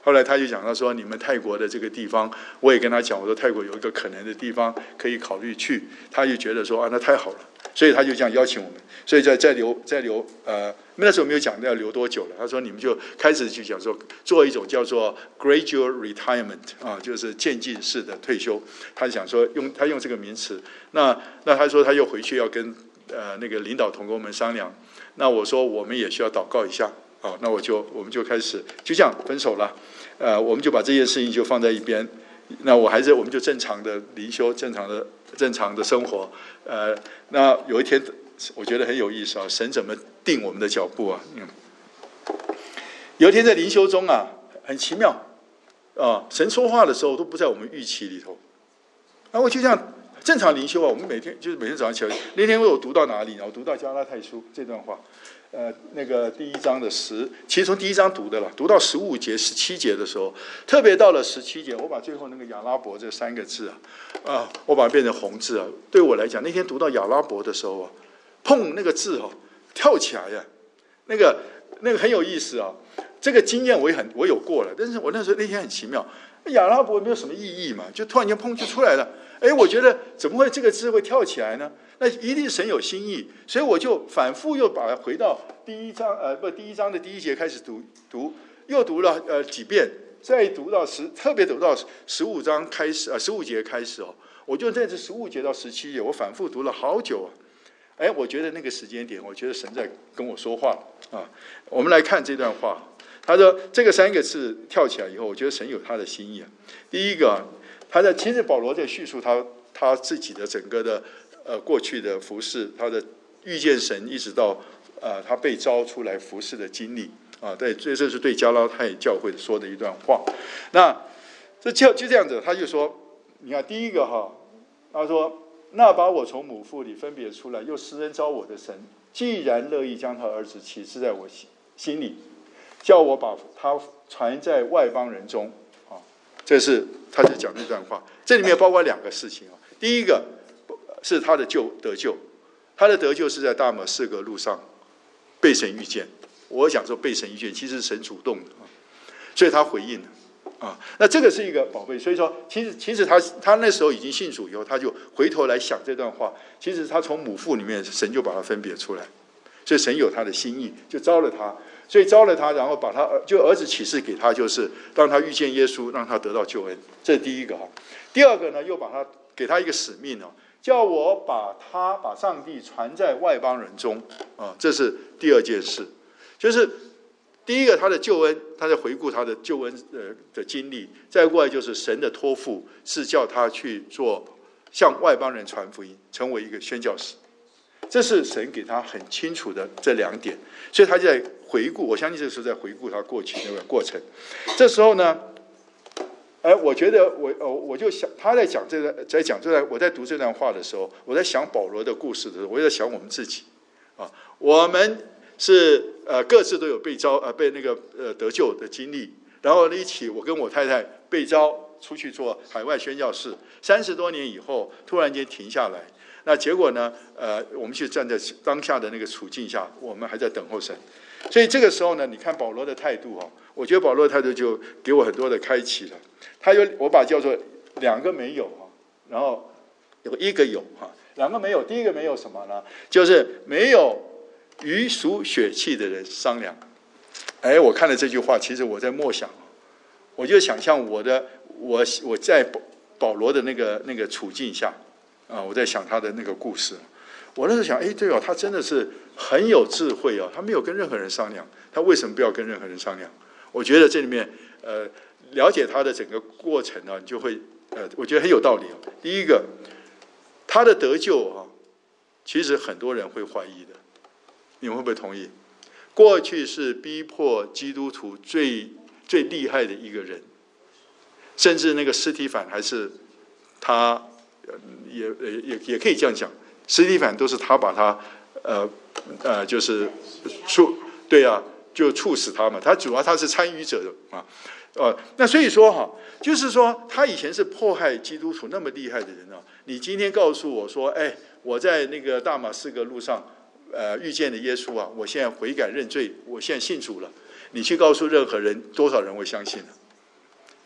后来他就讲，他说你们泰国的这个地方，我也跟他讲，我说泰国有一个可能的地方可以考虑去，他就觉得说啊，那太好了，所以他就这样邀请我们，所以在在留在留呃那时候没有讲要留多久了，他说你们就开始去讲说做一种叫做 gradual retirement 啊，就是渐进式的退休，他就想说用他用这个名词，那那他说他又回去要跟呃那个领导同工们商量，那我说我们也需要祷告一下。好，那我就我们就开始就这样分手了，呃，我们就把这件事情就放在一边。那我还是我们就正常的灵修，正常的正常的生活。呃，那有一天我觉得很有意思啊，神怎么定我们的脚步啊？嗯，有一天在灵修中啊，很奇妙啊，神说话的时候都不在我们预期里头。然后我就这样正常灵修啊，我们每天就是每天早上起来，那天我读到哪里？我读到加拉太书这段话。呃，那个第一章的十，其实从第一章读的了，读到十五节、十七节的时候，特别到了十七节，我把最后那个亚拉伯这三个字啊，啊，我把它变成红字啊。对我来讲，那天读到亚拉伯的时候啊，碰那个字哦，跳起来呀，那个那个很有意思啊。这个经验我也很我有过了，但是我那时候那天很奇妙，亚拉伯没有什么意义嘛，就突然间砰就出来了。哎，我觉得怎么会这个字会跳起来呢？那一定神有心意，所以我就反复又把它回到第一章，呃，不，第一章的第一节开始读读，又读了呃几遍，再读到十，特别读到十五章开始，呃，十五节开始哦，我就在这十五节到十七节，我反复读了好久啊。哎，我觉得那个时间点，我觉得神在跟我说话啊。我们来看这段话，他说这个三个字跳起来以后，我觉得神有他的心意啊。第一个，他在其实保罗在叙述他他自己的整个的。呃，过去的服事，他的遇见神，一直到呃他被招出来服事的经历啊，对，这这是对加拉太教会说的一段话。那这就就这样子，他就说，你看第一个哈，他说，那把我从母腹里分别出来，又施恩召我的神，既然乐意将他儿子启示在我心里，叫我把他传在外邦人中啊，这是他就讲这段话。这里面包括两个事情啊，第一个。是他的救得救，他的得救是在大马士革路上被神遇见。我想说被神遇见，其实是神主动的啊，所以他回应了啊。那这个是一个宝贝，所以说其实其实他他那时候已经信主以后，他就回头来想这段话。其实他从母腹里面，神就把他分别出来，所以神有他的心意，就招了他，所以招了他，然后把他就儿子启示给他，就是让他遇见耶稣，让他得到救恩。这是第一个哈。第二个呢，又把他给他一个使命哦。叫我把他把上帝传在外邦人中啊，这是第二件事，就是第一个他的救恩，他在回顾他的救恩呃的经历，再过来就是神的托付是叫他去做向外邦人传福音，成为一个宣教士，这是神给他很清楚的这两点，所以他就在回顾，我相信这是在回顾他过去那个过程。这时候呢。哎，我觉得我呃，我就想他在讲这段，在讲这段，我在读这段话的时候，我在想保罗的故事的时候，我在想我们自己啊，我们是呃各自都有被招呃被那个呃得救的经历，然后一起我跟我太太被招出去做海外宣教士，三十多年以后突然间停下来，那结果呢？呃，我们去站在当下的那个处境下，我们还在等候神。所以这个时候呢，你看保罗的态度哈，我觉得保罗的态度就给我很多的开启了。他有我把叫做两个没有哈，然后有一个有哈，两个没有。第一个没有什么呢？就是没有与属血气的人商量。哎，我看了这句话，其实我在默想，我就想象我的我我在保罗的那个那个处境下啊，我在想他的那个故事。我那时候想，哎，对哦，他真的是很有智慧哦，他没有跟任何人商量，他为什么不要跟任何人商量？我觉得这里面，呃，了解他的整个过程呢，你就会，呃，我觉得很有道理哦。第一个，他的得救啊，其实很多人会怀疑的，你们会不会同意？过去是逼迫基督徒最最厉害的一个人，甚至那个司提反还是他，也也也可以这样讲。司提反都是他把他，呃呃，就是处对啊，就处死他嘛。他主要他是参与者的啊，呃，那所以说哈，就是说他以前是迫害基督徒那么厉害的人啊，你今天告诉我说，哎，我在那个大马士革路上，呃，遇见了耶稣啊，我现在悔改认罪，我现在信主了，你去告诉任何人，多少人会相信呢？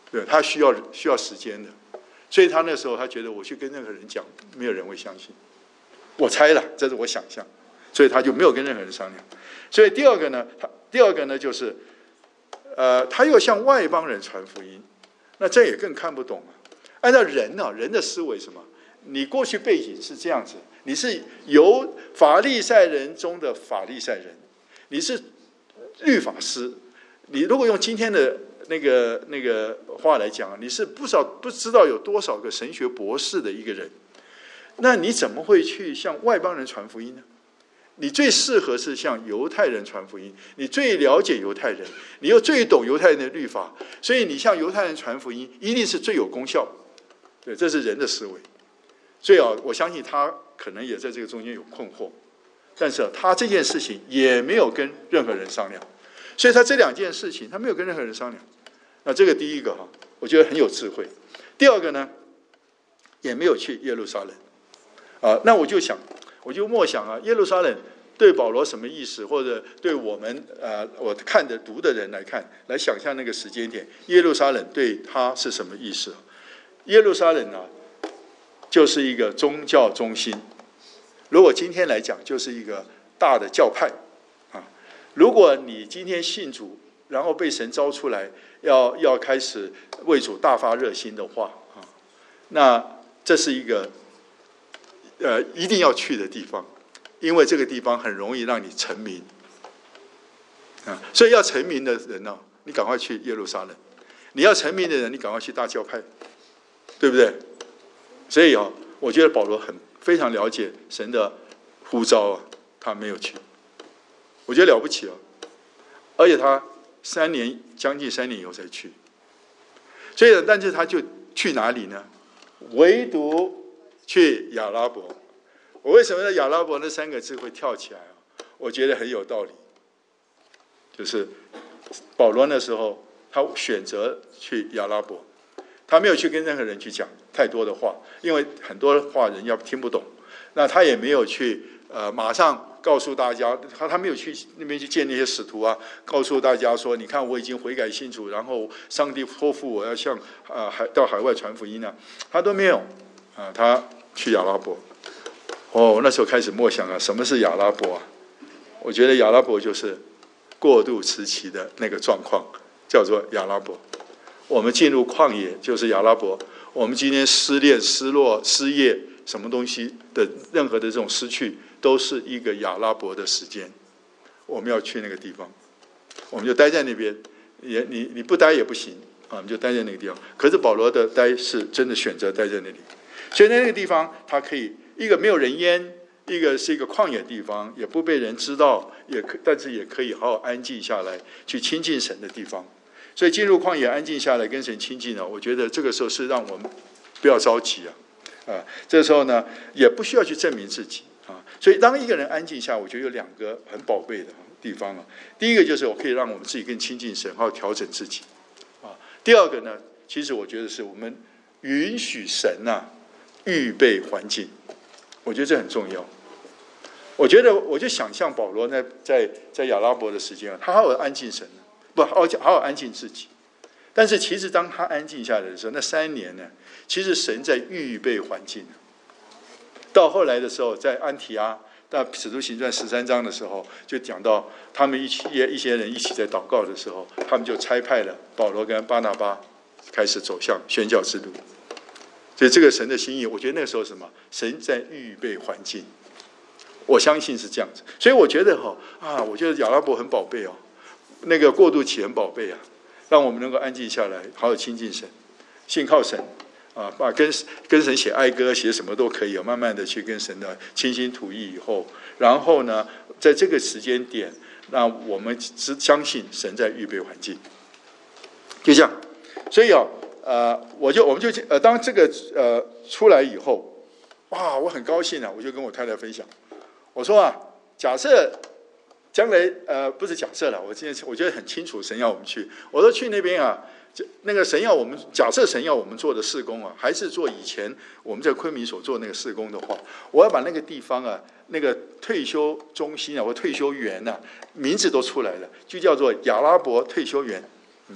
对，他需要需要时间的，所以他那时候他觉得我去跟任何人讲，没有人会相信。我猜了，这是我想象，所以他就没有跟任何人商量。所以第二个呢，他第二个呢就是，呃，他又向外邦人传福音，那这也更看不懂啊。按照人啊，人的思维什么？你过去背景是这样子，你是由法利赛人中的法利赛人，你是律法师，你如果用今天的那个那个话来讲，你是不少不知道有多少个神学博士的一个人，那你怎么会去向外邦人传福音呢？你最适合是向犹太人传福音，你最了解犹太人，你又最懂犹太人的律法，所以你向犹太人传福音一定是最有功效。对，这是人的思维。所以啊，我相信他可能也在这个中间有困惑，但是、啊、他这件事情也没有跟任何人商量，所以他这两件事情他没有跟任何人商量。那这个第一个哈、啊，我觉得很有智慧。第二个呢，也没有去耶路撒冷啊。那我就想，我就默想啊，耶路撒冷对保罗什么意思，或者对我们呃我看的读的人来看，来想象那个时间点，耶路撒冷对他是什么意思？耶路撒冷啊，就是一个宗教中心。如果今天来讲，就是一个大的教派啊。如果你今天信主，然后被神招出来，要要开始为主大发热心的话啊，那这是一个呃一定要去的地方，因为这个地方很容易让你成名啊。所以要成名的人呢、啊，你赶快去耶路撒冷；你要成名的人，你赶快去大教派，对不对？所以啊，我觉得保罗很非常了解神的呼召啊，他没有去，我觉得了不起啊。而且他三年将近三年以后才去，所以但是他就去哪里呢？唯独去亚拉伯。我为什么在亚拉伯那三个字会跳起来啊？我觉得很有道理，就是保罗那时候他选择去亚拉伯，他没有去跟任何人去讲太多的话，因为很多话人家听不懂。那他也没有去呃马上告诉大家，他他没有去那边去见那些使徒啊，告诉大家说，你看我已经悔改信主，然后上帝托付我要向呃海到海外传福音啊，他都没有啊。他去亚拉伯，哦，我那时候开始默想啊，什么是亚拉伯啊？我觉得亚拉伯就是过渡时期的那个状况，叫做亚拉伯。我们进入旷野就是亚拉伯，我们今天失恋、失落、失业，什么东西的任何的这种失去，都是一个亚拉伯的时间。我们要去那个地方，我们就待在那边，也你你不待也不行啊，我们就待在那个地方。可是保罗的待是真的选择待在那里，所以在那个地方，他可以一个没有人烟，一个是一个旷野地方，也不被人知道，也可但是也可以好好安静下来，去亲近神的地方。所以进入旷野安静下来跟神亲近呢，我觉得这个时候是让我们不要着急啊，啊，这时候呢也不需要去证明自己啊。所以当一个人安静下，我觉得有两个很宝贝的地方啊。第一个就是我可以让我们自己更亲近神，好好调整自己啊。第二个呢，其实我觉得是我们允许神呐、啊、预备环境，我觉得这很重要。我觉得我就想象保罗在在在亚拉伯的时间啊，他好好安静神。不好好好安静自己，但是其实当他安静下来的时候，那三年呢，其实神在预备环境。到后来的时候，在安提阿，到使徒行传十三章的时候，就讲到他们一起一些人一起在祷告的时候，他们就差派了保罗跟巴拿巴开始走向宣教之路。所以这个神的心意，我觉得那个时候什么，神在预备环境，我相信是这样子。所以我觉得哈啊，我觉得亚拉伯很宝贝哦。那个过渡期很宝贝啊，让我们能够安静下来，好好亲近神，信靠神啊，把跟跟神写哀歌，写什么都可以，慢慢的去跟神的倾心吐意以后，然后呢，在这个时间点，让我们只相信神在预备环境，就这样。所以啊，呃，我就我们就呃，当这个呃出来以后，哇，我很高兴啊，我就跟我太太分享，我说啊，假设。将来呃不是假设了，我今天我觉得很清楚，神要我们去。我说去那边啊，那个神要我们假设神要我们做的事工啊，还是做以前我们在昆明所做那个事工的话，我要把那个地方啊，那个退休中心啊或退休园啊，名字都出来了，就叫做亚拉伯退休园。嗯，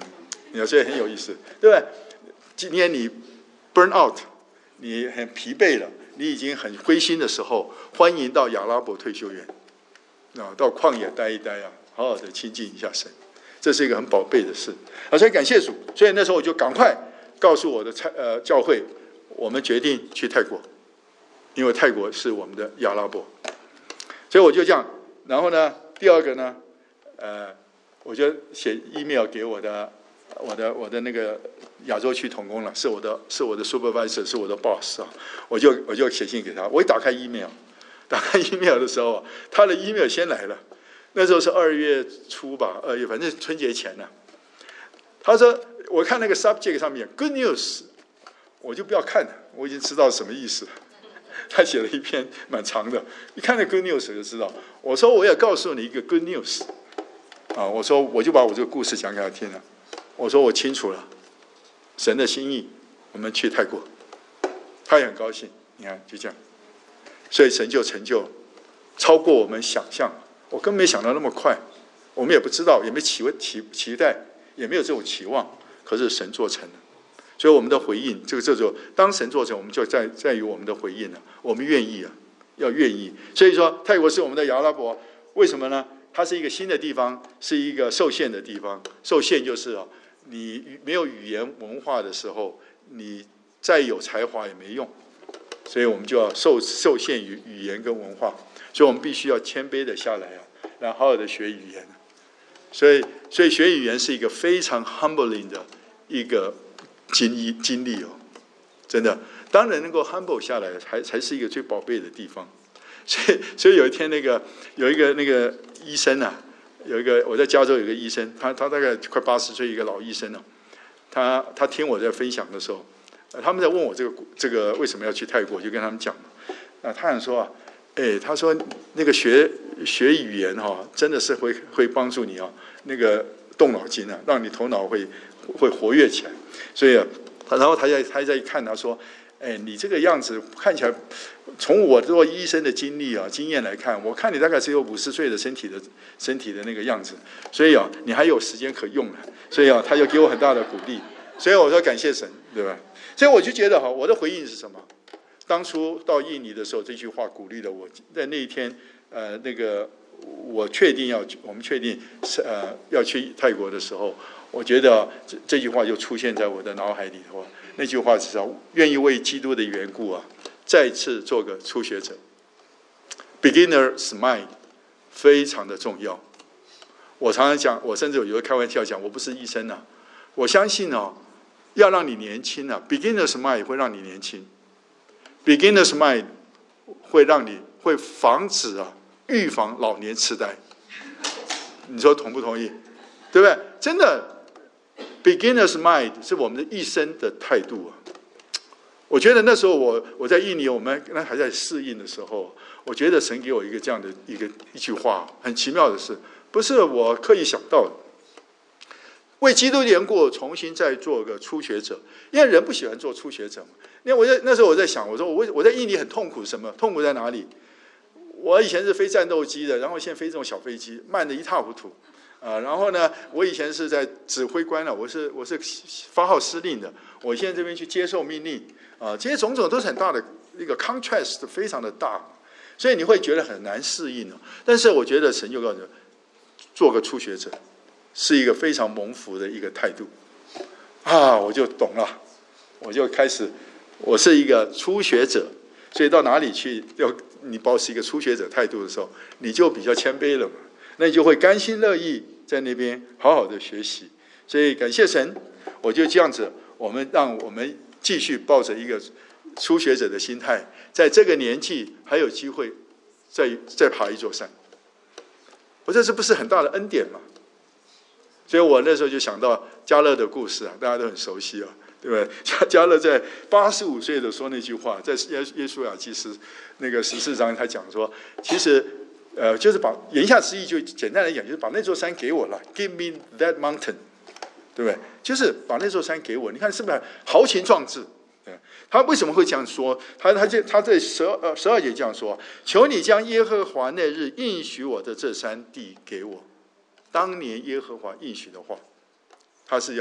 你看，所以很有意思，对不对？今天你 burn out， 你很疲惫了，你已经很灰心的时候，欢迎到亚拉伯退休园，啊，到旷野待一待啊，好好的亲近一下神，这是一个很宝贝的事啊。所以感谢主，所以那时候我就赶快告诉我的呃教会，我们决定去泰国，因为泰国是我们的亚拉伯，所以我就这样。然后呢，第二个呢，呃，我就写 email 给我的。我的我的那个亚洲区同工了，是我的是我的 supervisor， 是我的 boss 啊，我就我就写信给他。我一打开 email， 打开 email 的时候，他的 email 先来了。那时候是二月初吧，二月反正春节前呢。他说：“我看那个 subject 上面 good news， 我就不要看了，我已经知道什么意思了。”他写了一篇蛮长的，一看那 good news 就知道。我说：“我也告诉你一个 good news 啊！”我说：“我就把我这个故事讲给他听了。”我说我清楚了，神的心意，我们去泰国，他也很高兴。你看，就这样，所以神就成就，超过我们想象。我根本没想到那么快，我们也不知道，也没期期期待，也没有这种期望。可是神做成了，所以我们的回应，这个这就当神做成，我们就在在于我们的回应了。我们愿意啊，要愿意。所以说，泰国是我们的亚拉伯，为什么呢？它是一个新的地方，是一个受限的地方。受限就是啊。你没有语言文化的时候，你再有才华也没用，所以我们就要受受限于语言跟文化，所以我们必须要谦卑的下来啊，然后好好的学语言。所以，所以学语言是一个非常 humbling 的一个经历经历哦，真的，当人能够 humble 下来，才才是一个最宝贝的地方。所以，所以有一天那个有一个那个医生啊。有一个我在加州有一个医生，他他大概快八十岁，一个老医生了。他他听我在分享的时候，他们在问我这个这个为什么要去泰国，我就跟他们讲啊，他想说啊，哎，他说那个学学语言哈、哦，真的是会会帮助你啊、哦，那个动脑筋啊，让你头脑会会活跃起来。所以啊，他然后他在他在一看，他说。哎，你这个样子看起来，从我做医生的经历啊、经验来看，我看你大概只有五十岁的身体的身体的那个样子，所以啊，你还有时间可用了。所以啊，他就给我很大的鼓励。所以我说感谢神，对吧？所以我就觉得哈，我的回应是什么？当初到印尼的时候，这句话鼓励了我。在那一天，呃，那个我确定要，我们确定是呃要去泰国的时候，我觉得这这句话就出现在我的脑海里头。那句话是说，愿意为基督的缘故啊，再次做个初学者。Beginner's mind 非常的重要。我常常讲，我甚至有时候开玩笑讲，我不是医生啊，我相信哦，要让你年轻啊 ，Beginner's mind 会让你年轻 ，Beginner's mind 会让你会防止啊，预防老年痴呆。你说同不同意？对不对？真的。Beginner's mind 是我们的一生的态度啊！我觉得那时候我我在印尼，我们那还在适应的时候，我觉得神给我一个这样的一个一句话，很奇妙的是，不是我刻意想到的。为基督的缘故，重新再做个初学者，因为人不喜欢做初学者嘛。因为我在那时候我在想，我说我我在印尼很痛苦，什么痛苦在哪里？我以前是飞战斗机的，然后现在飞这种小飞机，慢得一塌糊涂。啊，然后呢，我以前是在指挥官了，我是我是发号施令的，我现在这边去接受命令啊，这些种种都是很大的一个 contrast， 非常的大，所以你会觉得很难适应哦。但是我觉得神就告诉你，做个初学者是一个非常蒙福的一个态度啊，我就懂了，我就开始，我是一个初学者，所以到哪里去要你保持一个初学者态度的时候，你就比较谦卑了嘛。那你就会甘心乐意在那边好好的学习，所以感谢神，我就这样子，我们让我们继续抱着一个初学者的心态，在这个年纪还有机会再再爬一座山，我这是不是很大的恩典嘛？所以我那时候就想到迦勒的故事啊，大家都很熟悉啊，对不对？迦迦勒在八十五岁的说那句话，在耶耶稣亚基斯那个十四章，他讲说，其实。呃，就是把言下之意，就简单来讲，就是把那座山给我了 ，Give me that mountain， 对不对？就是把那座山给我，你看是不是豪情壮志？对，他为什么会这样说？他他这他在十二呃十二节这样说：求你将耶和华那日应许我的这山地给我。当年耶和华应许的话，他是要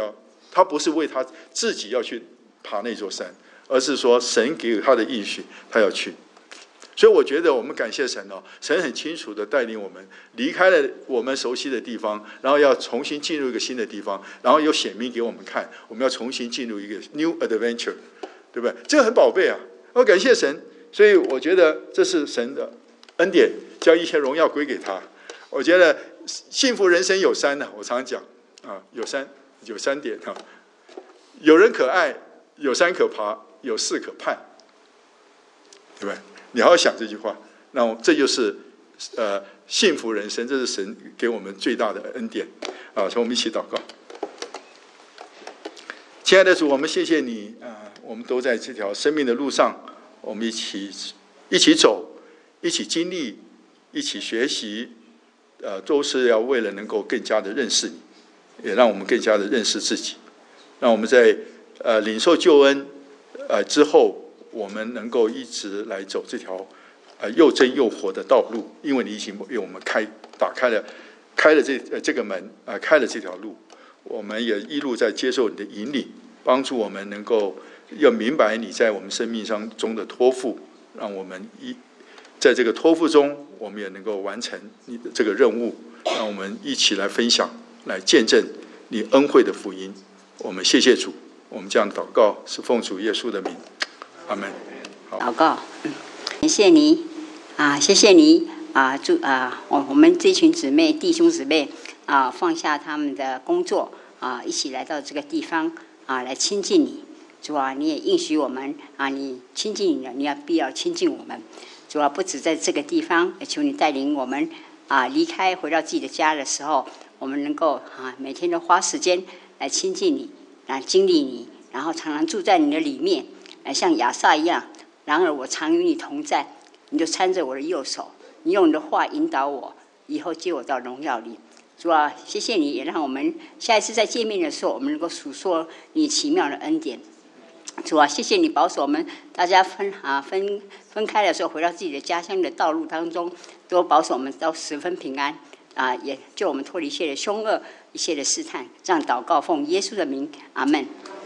他不是为他自己要去爬那座山，而是说神给他的应许，他要去。所以我觉得我们感谢神哦，神很清楚的带领我们离开了我们熟悉的地方，然后要重新进入一个新的地方，然后又显明给我们看，我们要重新进入一个 new adventure， 对不对？这个很宝贝啊！我感谢神，所以我觉得这是神的恩典，将一切荣耀归给他。我觉得幸福人生有三呢、啊，我常常讲啊，有三有三点啊，有人可爱，有山可爬，有事可盼，对不对？你好好想这句话，那这就是呃幸福人生，这是神给我们最大的恩典啊！所以我们一起祷告。亲爱的主，我们谢谢你啊！我们都在这条生命的路上，我们一起一起走，一起经历，一起学习，呃，都是要为了能够更加的认识你，也让我们更加的认识自己，让我们在呃领受救恩呃之后。我们能够一直来走这条呃又真又活的道路，因为你已经为我们开打开了开了这呃这个门呃开了这条路，我们也一路在接受你的引领，帮助我们能够要明白你在我们生命当中的托付，让我们一在这个托付中，我们也能够完成你的这个任务，让我们一起来分享，来见证你恩惠的福音。我们谢谢主，我们这样祷告是奉主耶稣的名。阿们。 祷告，谢谢你啊，谢谢你啊，祝啊，我我们这群姊妹弟兄姊妹啊，放下他们的工作啊，一起来到这个地方啊，来亲近你。主啊，你也应许我们啊，你亲近你了，你要必要亲近我们。主啊，不止在这个地方，也求你带领我们啊，离开回到自己的家的时候，我们能够啊，每天都花时间来亲近你，来经历你，然后常常住在你的里面。像亚萨一样，然而我常与你同在，你就搀着我的右手，你用你的话引导我，以后接我到荣耀里。主啊，谢谢你，也让我们下一次再见面的时候，我们能够数说你奇妙的恩典。主啊，谢谢你保守我们大家分啊分分开的时候，回到自己的家乡的道路当中，都保守我们都十分平安啊，也救我们脱离一切的凶恶、一切的试探。这样祷告，奉耶稣的名，阿们。